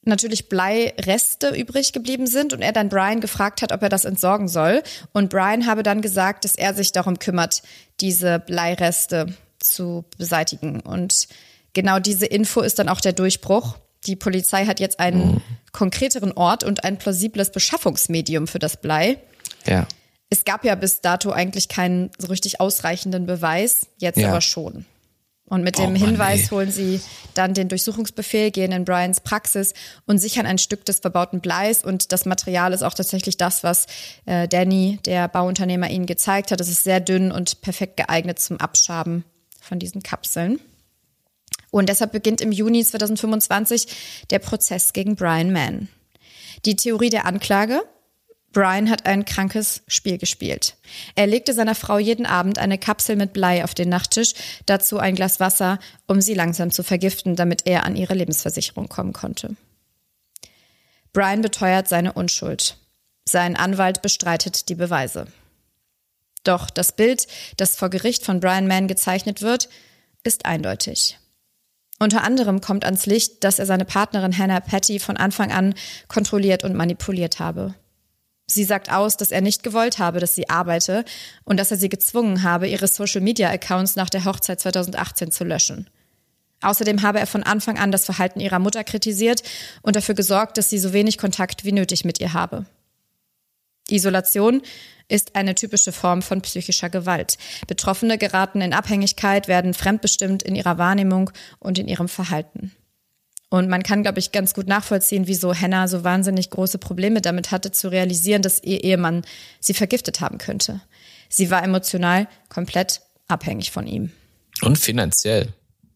natürlich Bleireste übrig geblieben sind und er dann Brian gefragt hat, ob er das entsorgen soll. Und Brian habe dann gesagt, dass er sich darum kümmert, diese Bleireste zu beseitigen. Und genau diese Info ist dann auch der Durchbruch. Die Polizei hat jetzt einen konkreteren Ort und ein plausibles Beschaffungsmedium für das Blei. Ja. Es gab ja bis dato eigentlich keinen so richtig ausreichenden Beweis, jetzt aber schon. Und mit dem Hinweis holen sie dann den Durchsuchungsbefehl, gehen in Brians Praxis und sichern ein Stück des verbauten Bleis. Und das Material ist auch tatsächlich das, was Danny, der Bauunternehmer, ihnen gezeigt hat. Es ist sehr dünn und perfekt geeignet zum Abschaben von diesen Kapseln. Und deshalb beginnt im Juni 2025 der Prozess gegen Brian Mann. Die Theorie der Anklage: Brian hat ein krankes Spiel gespielt. Er legte seiner Frau jeden Abend eine Kapsel mit Blei auf den Nachttisch, dazu ein Glas Wasser, um sie langsam zu vergiften, damit er an ihre Lebensversicherung kommen konnte. Brian beteuert seine Unschuld. Sein Anwalt bestreitet die Beweise. Doch das Bild, das vor Gericht von Brian Mann gezeichnet wird, ist eindeutig. Unter anderem kommt ans Licht, dass er seine Partnerin Hannah Petty von Anfang an kontrolliert und manipuliert habe. Sie sagt aus, dass er nicht gewollt habe, dass sie arbeite und dass er sie gezwungen habe, ihre Social-Media-Accounts nach der Hochzeit 2018 zu löschen. Außerdem habe er von Anfang an das Verhalten ihrer Mutter kritisiert und dafür gesorgt, dass sie so wenig Kontakt wie nötig mit ihr habe. Isolation ist eine typische Form von psychischer Gewalt. Betroffene geraten in Abhängigkeit, werden fremdbestimmt in ihrer Wahrnehmung und in ihrem Verhalten. Und man kann, glaube ich, ganz gut nachvollziehen, wieso Hannah so wahnsinnig große Probleme damit hatte, zu realisieren, dass ihr Ehemann sie vergiftet haben könnte. Sie war emotional komplett abhängig von ihm. Und finanziell.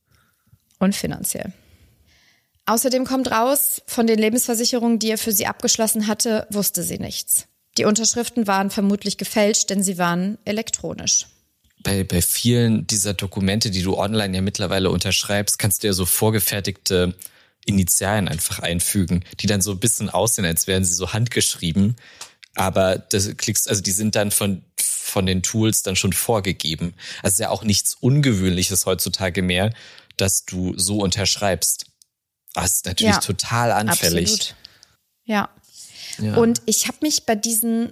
Außerdem kommt raus, von den Lebensversicherungen, die er für sie abgeschlossen hatte, wusste sie nichts. Die Unterschriften waren vermutlich gefälscht, denn sie waren elektronisch. Bei vielen dieser Dokumente, die du online ja mittlerweile unterschreibst, kannst du ja so vorgefertigte Initialien einfach einfügen, die dann so ein bisschen aussehen, als wären sie so handgeschrieben. Aber die sind dann von den Tools dann schon vorgegeben. Also ist ja auch nichts Ungewöhnliches heutzutage mehr, dass du so unterschreibst. Das ist natürlich total anfällig. Absolut. Ja. Und ich habe mich bei diesen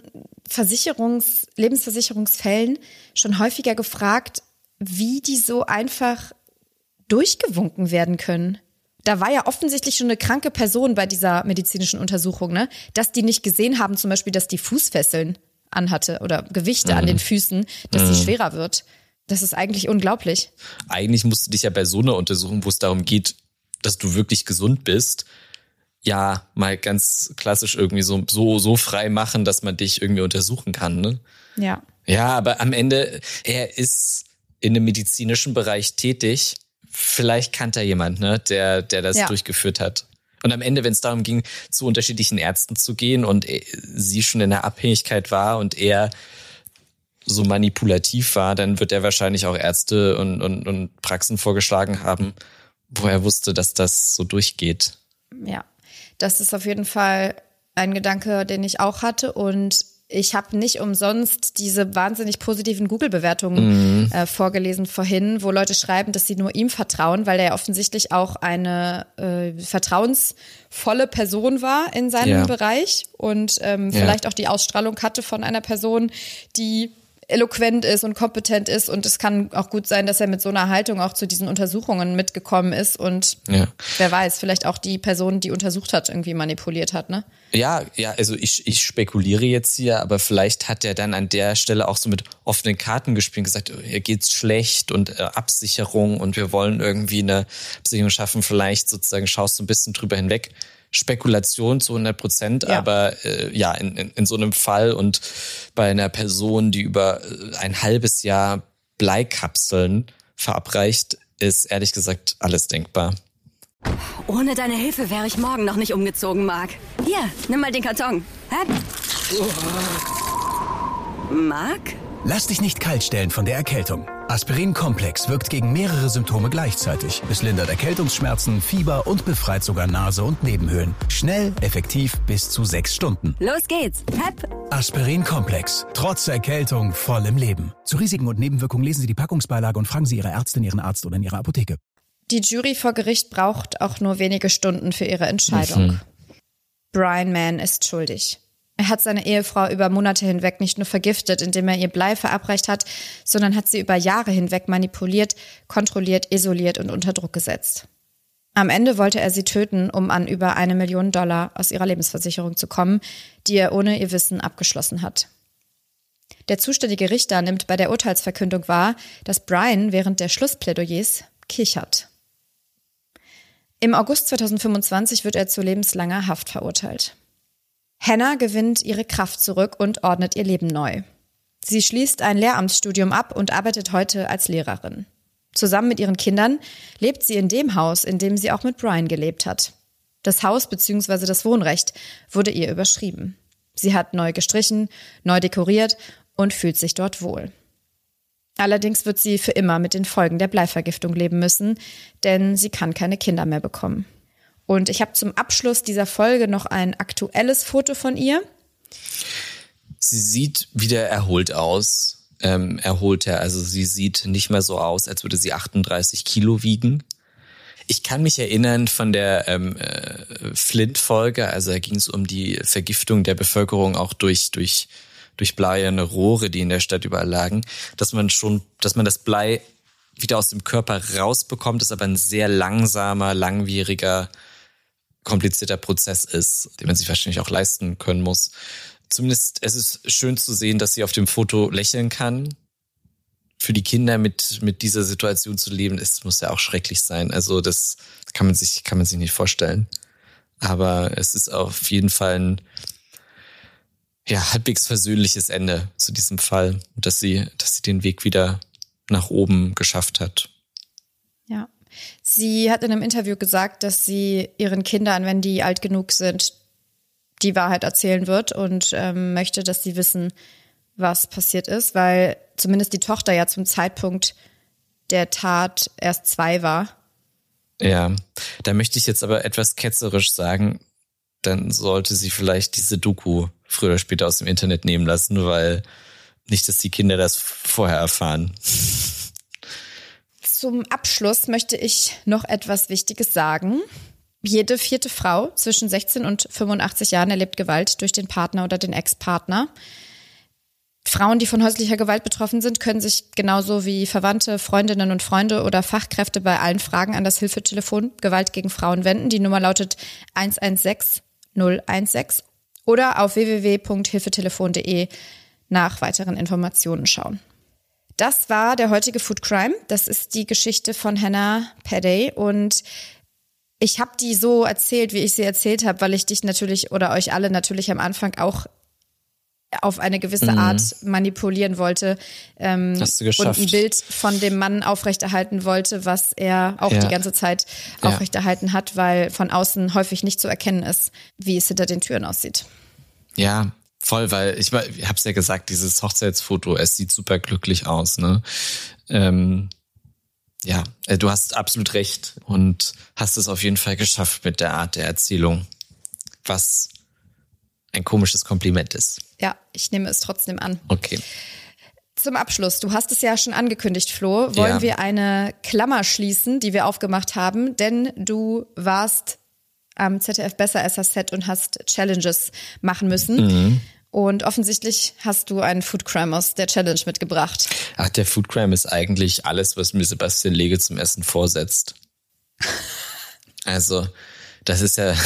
Lebensversicherungsfällen schon häufiger gefragt, wie die so einfach durchgewunken werden können. Da war ja offensichtlich schon eine kranke Person bei dieser medizinischen Untersuchung, ne? Dass die nicht gesehen haben, zum Beispiel, dass die Fußfesseln anhatte oder Gewichte an den Füßen, dass sie schwerer wird. Das ist eigentlich unglaublich. Eigentlich musst du dich ja bei so einer Untersuchung, wo es darum geht, dass du wirklich gesund bist, ja, mal ganz klassisch irgendwie so frei machen, dass man dich irgendwie untersuchen kann, ne? Ja. Ja, aber am Ende, er ist in einem medizinischen Bereich tätig. Vielleicht kannte er jemand, ne, der das durchgeführt hat. Und am Ende, wenn es darum ging, zu unterschiedlichen Ärzten zu gehen und sie schon in der Abhängigkeit war und er so manipulativ war, dann wird er wahrscheinlich auch Ärzte und Praxen vorgeschlagen haben, wo er wusste, dass das so durchgeht. Ja, das ist auf jeden Fall ein Gedanke, den ich auch hatte. Und ich habe nicht umsonst diese wahnsinnig positiven Google-Bewertungen vorgelesen vorhin, wo Leute schreiben, dass sie nur ihm vertrauen, weil er offensichtlich auch eine vertrauensvolle Person war in seinem Bereich und vielleicht auch die Ausstrahlung hatte von einer Person, die eloquent ist und kompetent ist. Und es kann auch gut sein, dass er mit so einer Haltung auch zu diesen Untersuchungen mitgekommen ist und wer weiß, vielleicht auch die Person, die untersucht hat, irgendwie manipuliert hat, ne? Ja, also ich spekuliere jetzt hier, aber vielleicht hat er dann an der Stelle auch so mit offenen Karten gespielt und gesagt, hier geht's schlecht und Absicherung und wir wollen irgendwie eine Absicherung schaffen, vielleicht sozusagen schaust du ein bisschen drüber hinweg. Spekulation zu 100%, aber in so einem Fall und bei einer Person, die über ein halbes Jahr Bleikapseln verabreicht, ist ehrlich gesagt alles denkbar. Ohne deine Hilfe wäre ich morgen noch nicht umgezogen, Mark. Hier, nimm mal den Karton. Mark? Lass dich nicht kalt stellen von der Erkältung. Aspirin Komplex wirkt gegen mehrere Symptome gleichzeitig. Es lindert Erkältungsschmerzen, Fieber und befreit sogar Nase und Nebenhöhlen. Schnell, effektiv, bis zu 6 Stunden. Los geht's. Aspirin Komplex. Trotz Erkältung voll im Leben. Zu Risiken und Nebenwirkungen lesen Sie die Packungsbeilage und fragen Sie Ihre Ärztin, Ihren Arzt oder in Ihrer Apotheke. Die Jury vor Gericht braucht auch nur wenige Stunden für ihre Entscheidung. Brian Mann ist schuldig. Er hat seine Ehefrau über Monate hinweg nicht nur vergiftet, indem er ihr Blei verabreicht hat, sondern hat sie über Jahre hinweg manipuliert, kontrolliert, isoliert und unter Druck gesetzt. Am Ende wollte er sie töten, um an über $1 Million aus ihrer Lebensversicherung zu kommen, die er ohne ihr Wissen abgeschlossen hat. Der zuständige Richter nimmt bei der Urteilsverkündung wahr, dass Brian während der Schlussplädoyers kichert. Im August 2025 wird er zu lebenslanger Haft verurteilt. Hannah gewinnt ihre Kraft zurück und ordnet ihr Leben neu. Sie schließt ein Lehramtsstudium ab und arbeitet heute als Lehrerin. Zusammen mit ihren Kindern lebt sie in dem Haus, in dem sie auch mit Brian gelebt hat. Das Haus bzw. das Wohnrecht wurde ihr überschrieben. Sie hat neu gestrichen, neu dekoriert und fühlt sich dort wohl. Allerdings wird sie für immer mit den Folgen der Bleivergiftung leben müssen, denn sie kann keine Kinder mehr bekommen. Und ich habe zum Abschluss dieser Folge noch ein aktuelles Foto von ihr. Sie sieht wieder erholt aus. Also sie sieht nicht mehr so aus, als würde sie 38 Kilo wiegen. Ich kann mich erinnern von der Flint-Folge, also da ging es um die Vergiftung der Bevölkerung auch durch bleierne Rohre, die in der Stadt überall lagen, dass man das Blei wieder aus dem Körper rausbekommt, das aber ein sehr langsamer, langwieriger, komplizierter Prozess ist, den man sich wahrscheinlich auch leisten können muss. Zumindest es ist schön zu sehen, dass sie auf dem Foto lächeln kann. Für die Kinder mit dieser Situation zu leben, es muss ja auch schrecklich sein. Also das kann man sich nicht vorstellen. Aber es ist auf jeden Fall ein halbwegs versöhnliches Ende zu diesem Fall, dass sie den Weg wieder nach oben geschafft hat. Ja. Sie hat in einem Interview gesagt, dass sie ihren Kindern, wenn die alt genug sind, die Wahrheit erzählen wird und möchte, dass sie wissen, was passiert ist, weil zumindest die Tochter ja zum Zeitpunkt der Tat erst 2 war. Ja, da möchte ich jetzt aber etwas ketzerisch sagen, dann sollte sie vielleicht diese Doku früher oder später aus dem Internet nehmen lassen, weil nicht, dass die Kinder das vorher erfahren. Zum Abschluss möchte ich noch etwas Wichtiges sagen. Jede 4. Frau zwischen 16 und 85 Jahren erlebt Gewalt durch den Partner oder den Ex-Partner. Frauen, die von häuslicher Gewalt betroffen sind, können sich genauso wie Verwandte, Freundinnen und Freunde oder Fachkräfte bei allen Fragen an das Hilfetelefon Gewalt gegen Frauen wenden. Die Nummer lautet 116 016 oder auf www.hilfetelefon.de nach weiteren Informationen schauen. Das war der heutige Food Crime. Das ist die Geschichte von Hannah Padday und ich habe die so erzählt, wie ich sie erzählt habe, weil ich dich natürlich oder euch alle natürlich am Anfang auch auf eine gewisse Art manipulieren wollte. Hast du geschafft. Und ein Bild von dem Mann aufrechterhalten wollte, was er auch die ganze Zeit aufrechterhalten hat, weil von außen häufig nicht zu erkennen ist, wie es hinter den Türen aussieht. Ja, voll, weil ich hab's ja gesagt, dieses Hochzeitsfoto, es sieht super glücklich aus, ne? Ja, du hast absolut recht und hast es auf jeden Fall geschafft mit der Art der Erzählung, was ein komisches Kompliment ist. Ja, ich nehme es trotzdem an. Okay. Zum Abschluss, du hast es ja schon angekündigt, Flo, wollen wir eine Klammer schließen, die wir aufgemacht haben, denn du warst am ZDF Besserwisser-Set und hast Challenges machen müssen. Und offensichtlich hast du einen Food Crime aus der Challenge mitgebracht. Ach, der Food Crime ist eigentlich alles, was mir Sebastian Lege zum Essen vorsetzt. Also, das ist ja...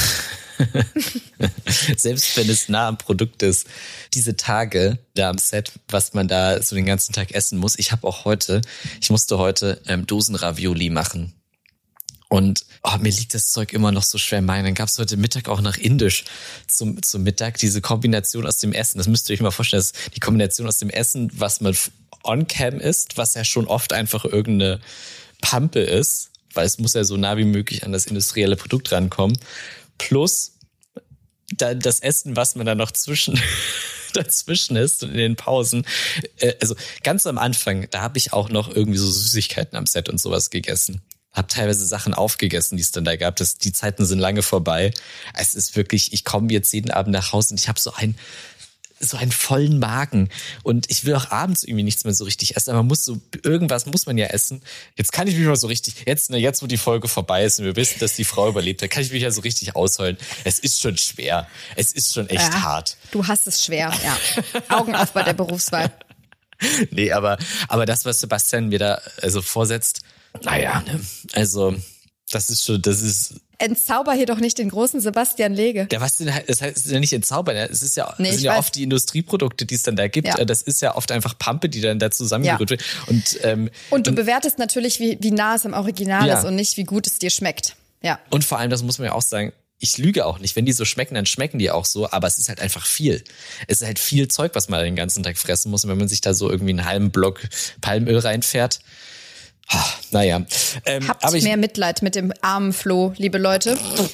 Selbst wenn es nah am Produkt ist, diese Tage da am Set, was man da so den ganzen Tag essen muss. Ich musste heute Dosenravioli machen. Und mir liegt das Zeug immer noch so schwer im Magen. Dann gab es heute Mittag auch noch Indisch zum Mittag. Diese Kombination aus dem Essen, das müsst ihr euch mal vorstellen, das ist die Kombination aus dem Essen, was man on-cam isst, was ja schon oft einfach irgendeine Pampe ist, weil es muss ja so nah wie möglich an das industrielle Produkt rankommen. Plus das Essen, was man dann noch dazwischen isst und in den Pausen. Also ganz am Anfang, da habe ich auch noch irgendwie so Süßigkeiten am Set und sowas gegessen. Hab teilweise Sachen aufgegessen, die es dann da gab. Die Zeiten sind lange vorbei. Es ist wirklich, ich komme jetzt jeden Abend nach Hause und ich habe so ein so einen vollen Magen und ich will auch abends irgendwie nichts mehr so richtig essen, aber irgendwas muss man ja essen. Jetzt kann ich mich mal so richtig, jetzt wo die Folge vorbei ist und wir wissen, dass die Frau überlebt hat, kann ich mich ja so richtig ausheulen. Es ist schon schwer. Es ist schon echt hart. Du hast es schwer, ja. Augen auf bei der Berufswahl. Nee, aber das, was Sebastian mir da vorsetzt, naja, ne? Also das ist Entzauber hier doch nicht den großen Sebastian Lege. Ja, das heißt, es ist ja nicht entzaubern. Es ist ja, das sind ja oft die Industrieprodukte, die es dann da gibt. Ja. Das ist ja oft einfach Pampe, die dann da zusammengerührt wird. Und du bewertest natürlich, wie nah es am Original ist und nicht, wie gut es dir schmeckt. Ja. Und vor allem, das muss man ja auch sagen, ich lüge auch nicht. Wenn die so schmecken, dann schmecken die auch so. Aber es ist halt einfach viel. Es ist halt viel Zeug, was man den ganzen Tag fressen muss. Und wenn man sich da so irgendwie einen halben Block Palmöl reinfährt, naja. Habt mehr Mitleid mit dem armen Flo, liebe Leute.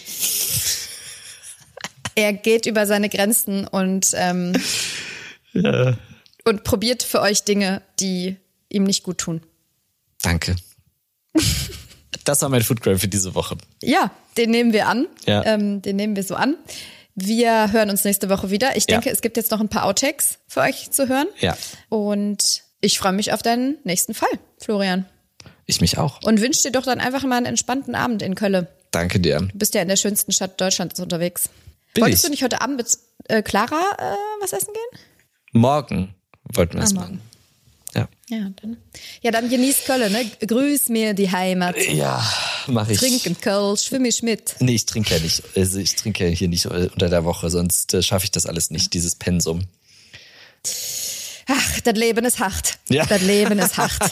Er geht über seine Grenzen und probiert für euch Dinge, die ihm nicht gut tun. Danke. Das war mein Food Crime für diese Woche. Ja, den nehmen wir an. Ja. Den nehmen wir so an. Wir hören uns nächste Woche wieder. Ich denke, es gibt jetzt noch ein paar Outtakes für euch zu hören. Ja. Und ich freue mich auf deinen nächsten Fall, Florian. Ich mich auch. Und wünsche dir doch dann einfach mal einen entspannten Abend in Köln. Danke dir. Du bist ja in der schönsten Stadt Deutschlands unterwegs. Wolltest du nicht heute Abend mit Clara was essen gehen? Morgen wollten wir es machen. Ja. Dann genieß Köln, ne? Grüß mir die Heimat. Ja, mach ich. Trinken Köln, schwimm ich mit. Nee, ich trinke ja nicht. Also ich trinke ja hier nicht unter der Woche, sonst schaffe ich das alles nicht, dieses Pensum. Ach, das Leben ist hart. Ja. Das Leben ist hart.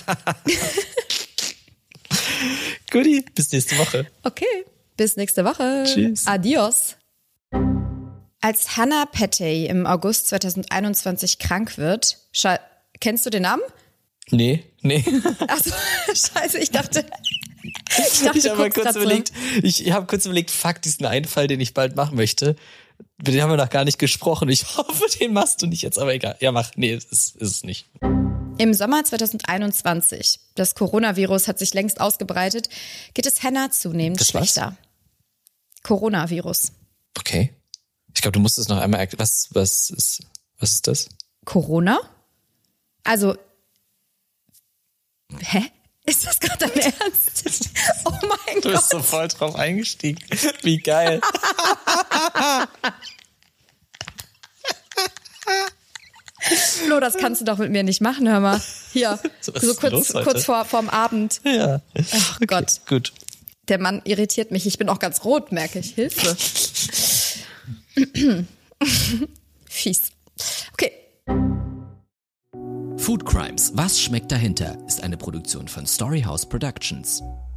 Guti, bis nächste Woche. Okay, bis nächste Woche. Tschüss. Adios. Als Hannah Pettey im August 2021 krank wird, kennst du den Namen? Nee. Achso, scheiße, ich dachte ich habe kurz überlegt, fuck, diesen Einfall, den ich bald machen möchte, den haben wir noch gar nicht gesprochen. Ich hoffe, den machst du nicht jetzt, aber egal. Ja, mach. Nee, ist es nicht. Im Sommer 2021, das Coronavirus hat sich längst ausgebreitet, geht es Hannah zunehmend schlechter. Coronavirus. Okay. Ich glaube, du musst es noch einmal erklären. Was ist das? Corona? Also, hä? Ist das gerade dein Ernst? Oh mein Gott. Du bist so voll drauf eingestiegen. Wie geil. Flo, das kannst du doch mit mir nicht machen, hör mal. Hier, so kurz vorm Abend. Ja. Ach okay, Gott. Gut. Der Mann irritiert mich. Ich bin auch ganz rot, merke ich. Hilfe. Fies. Okay. Food Crimes. Was schmeckt dahinter? Ist eine Produktion von Storyhouse Productions.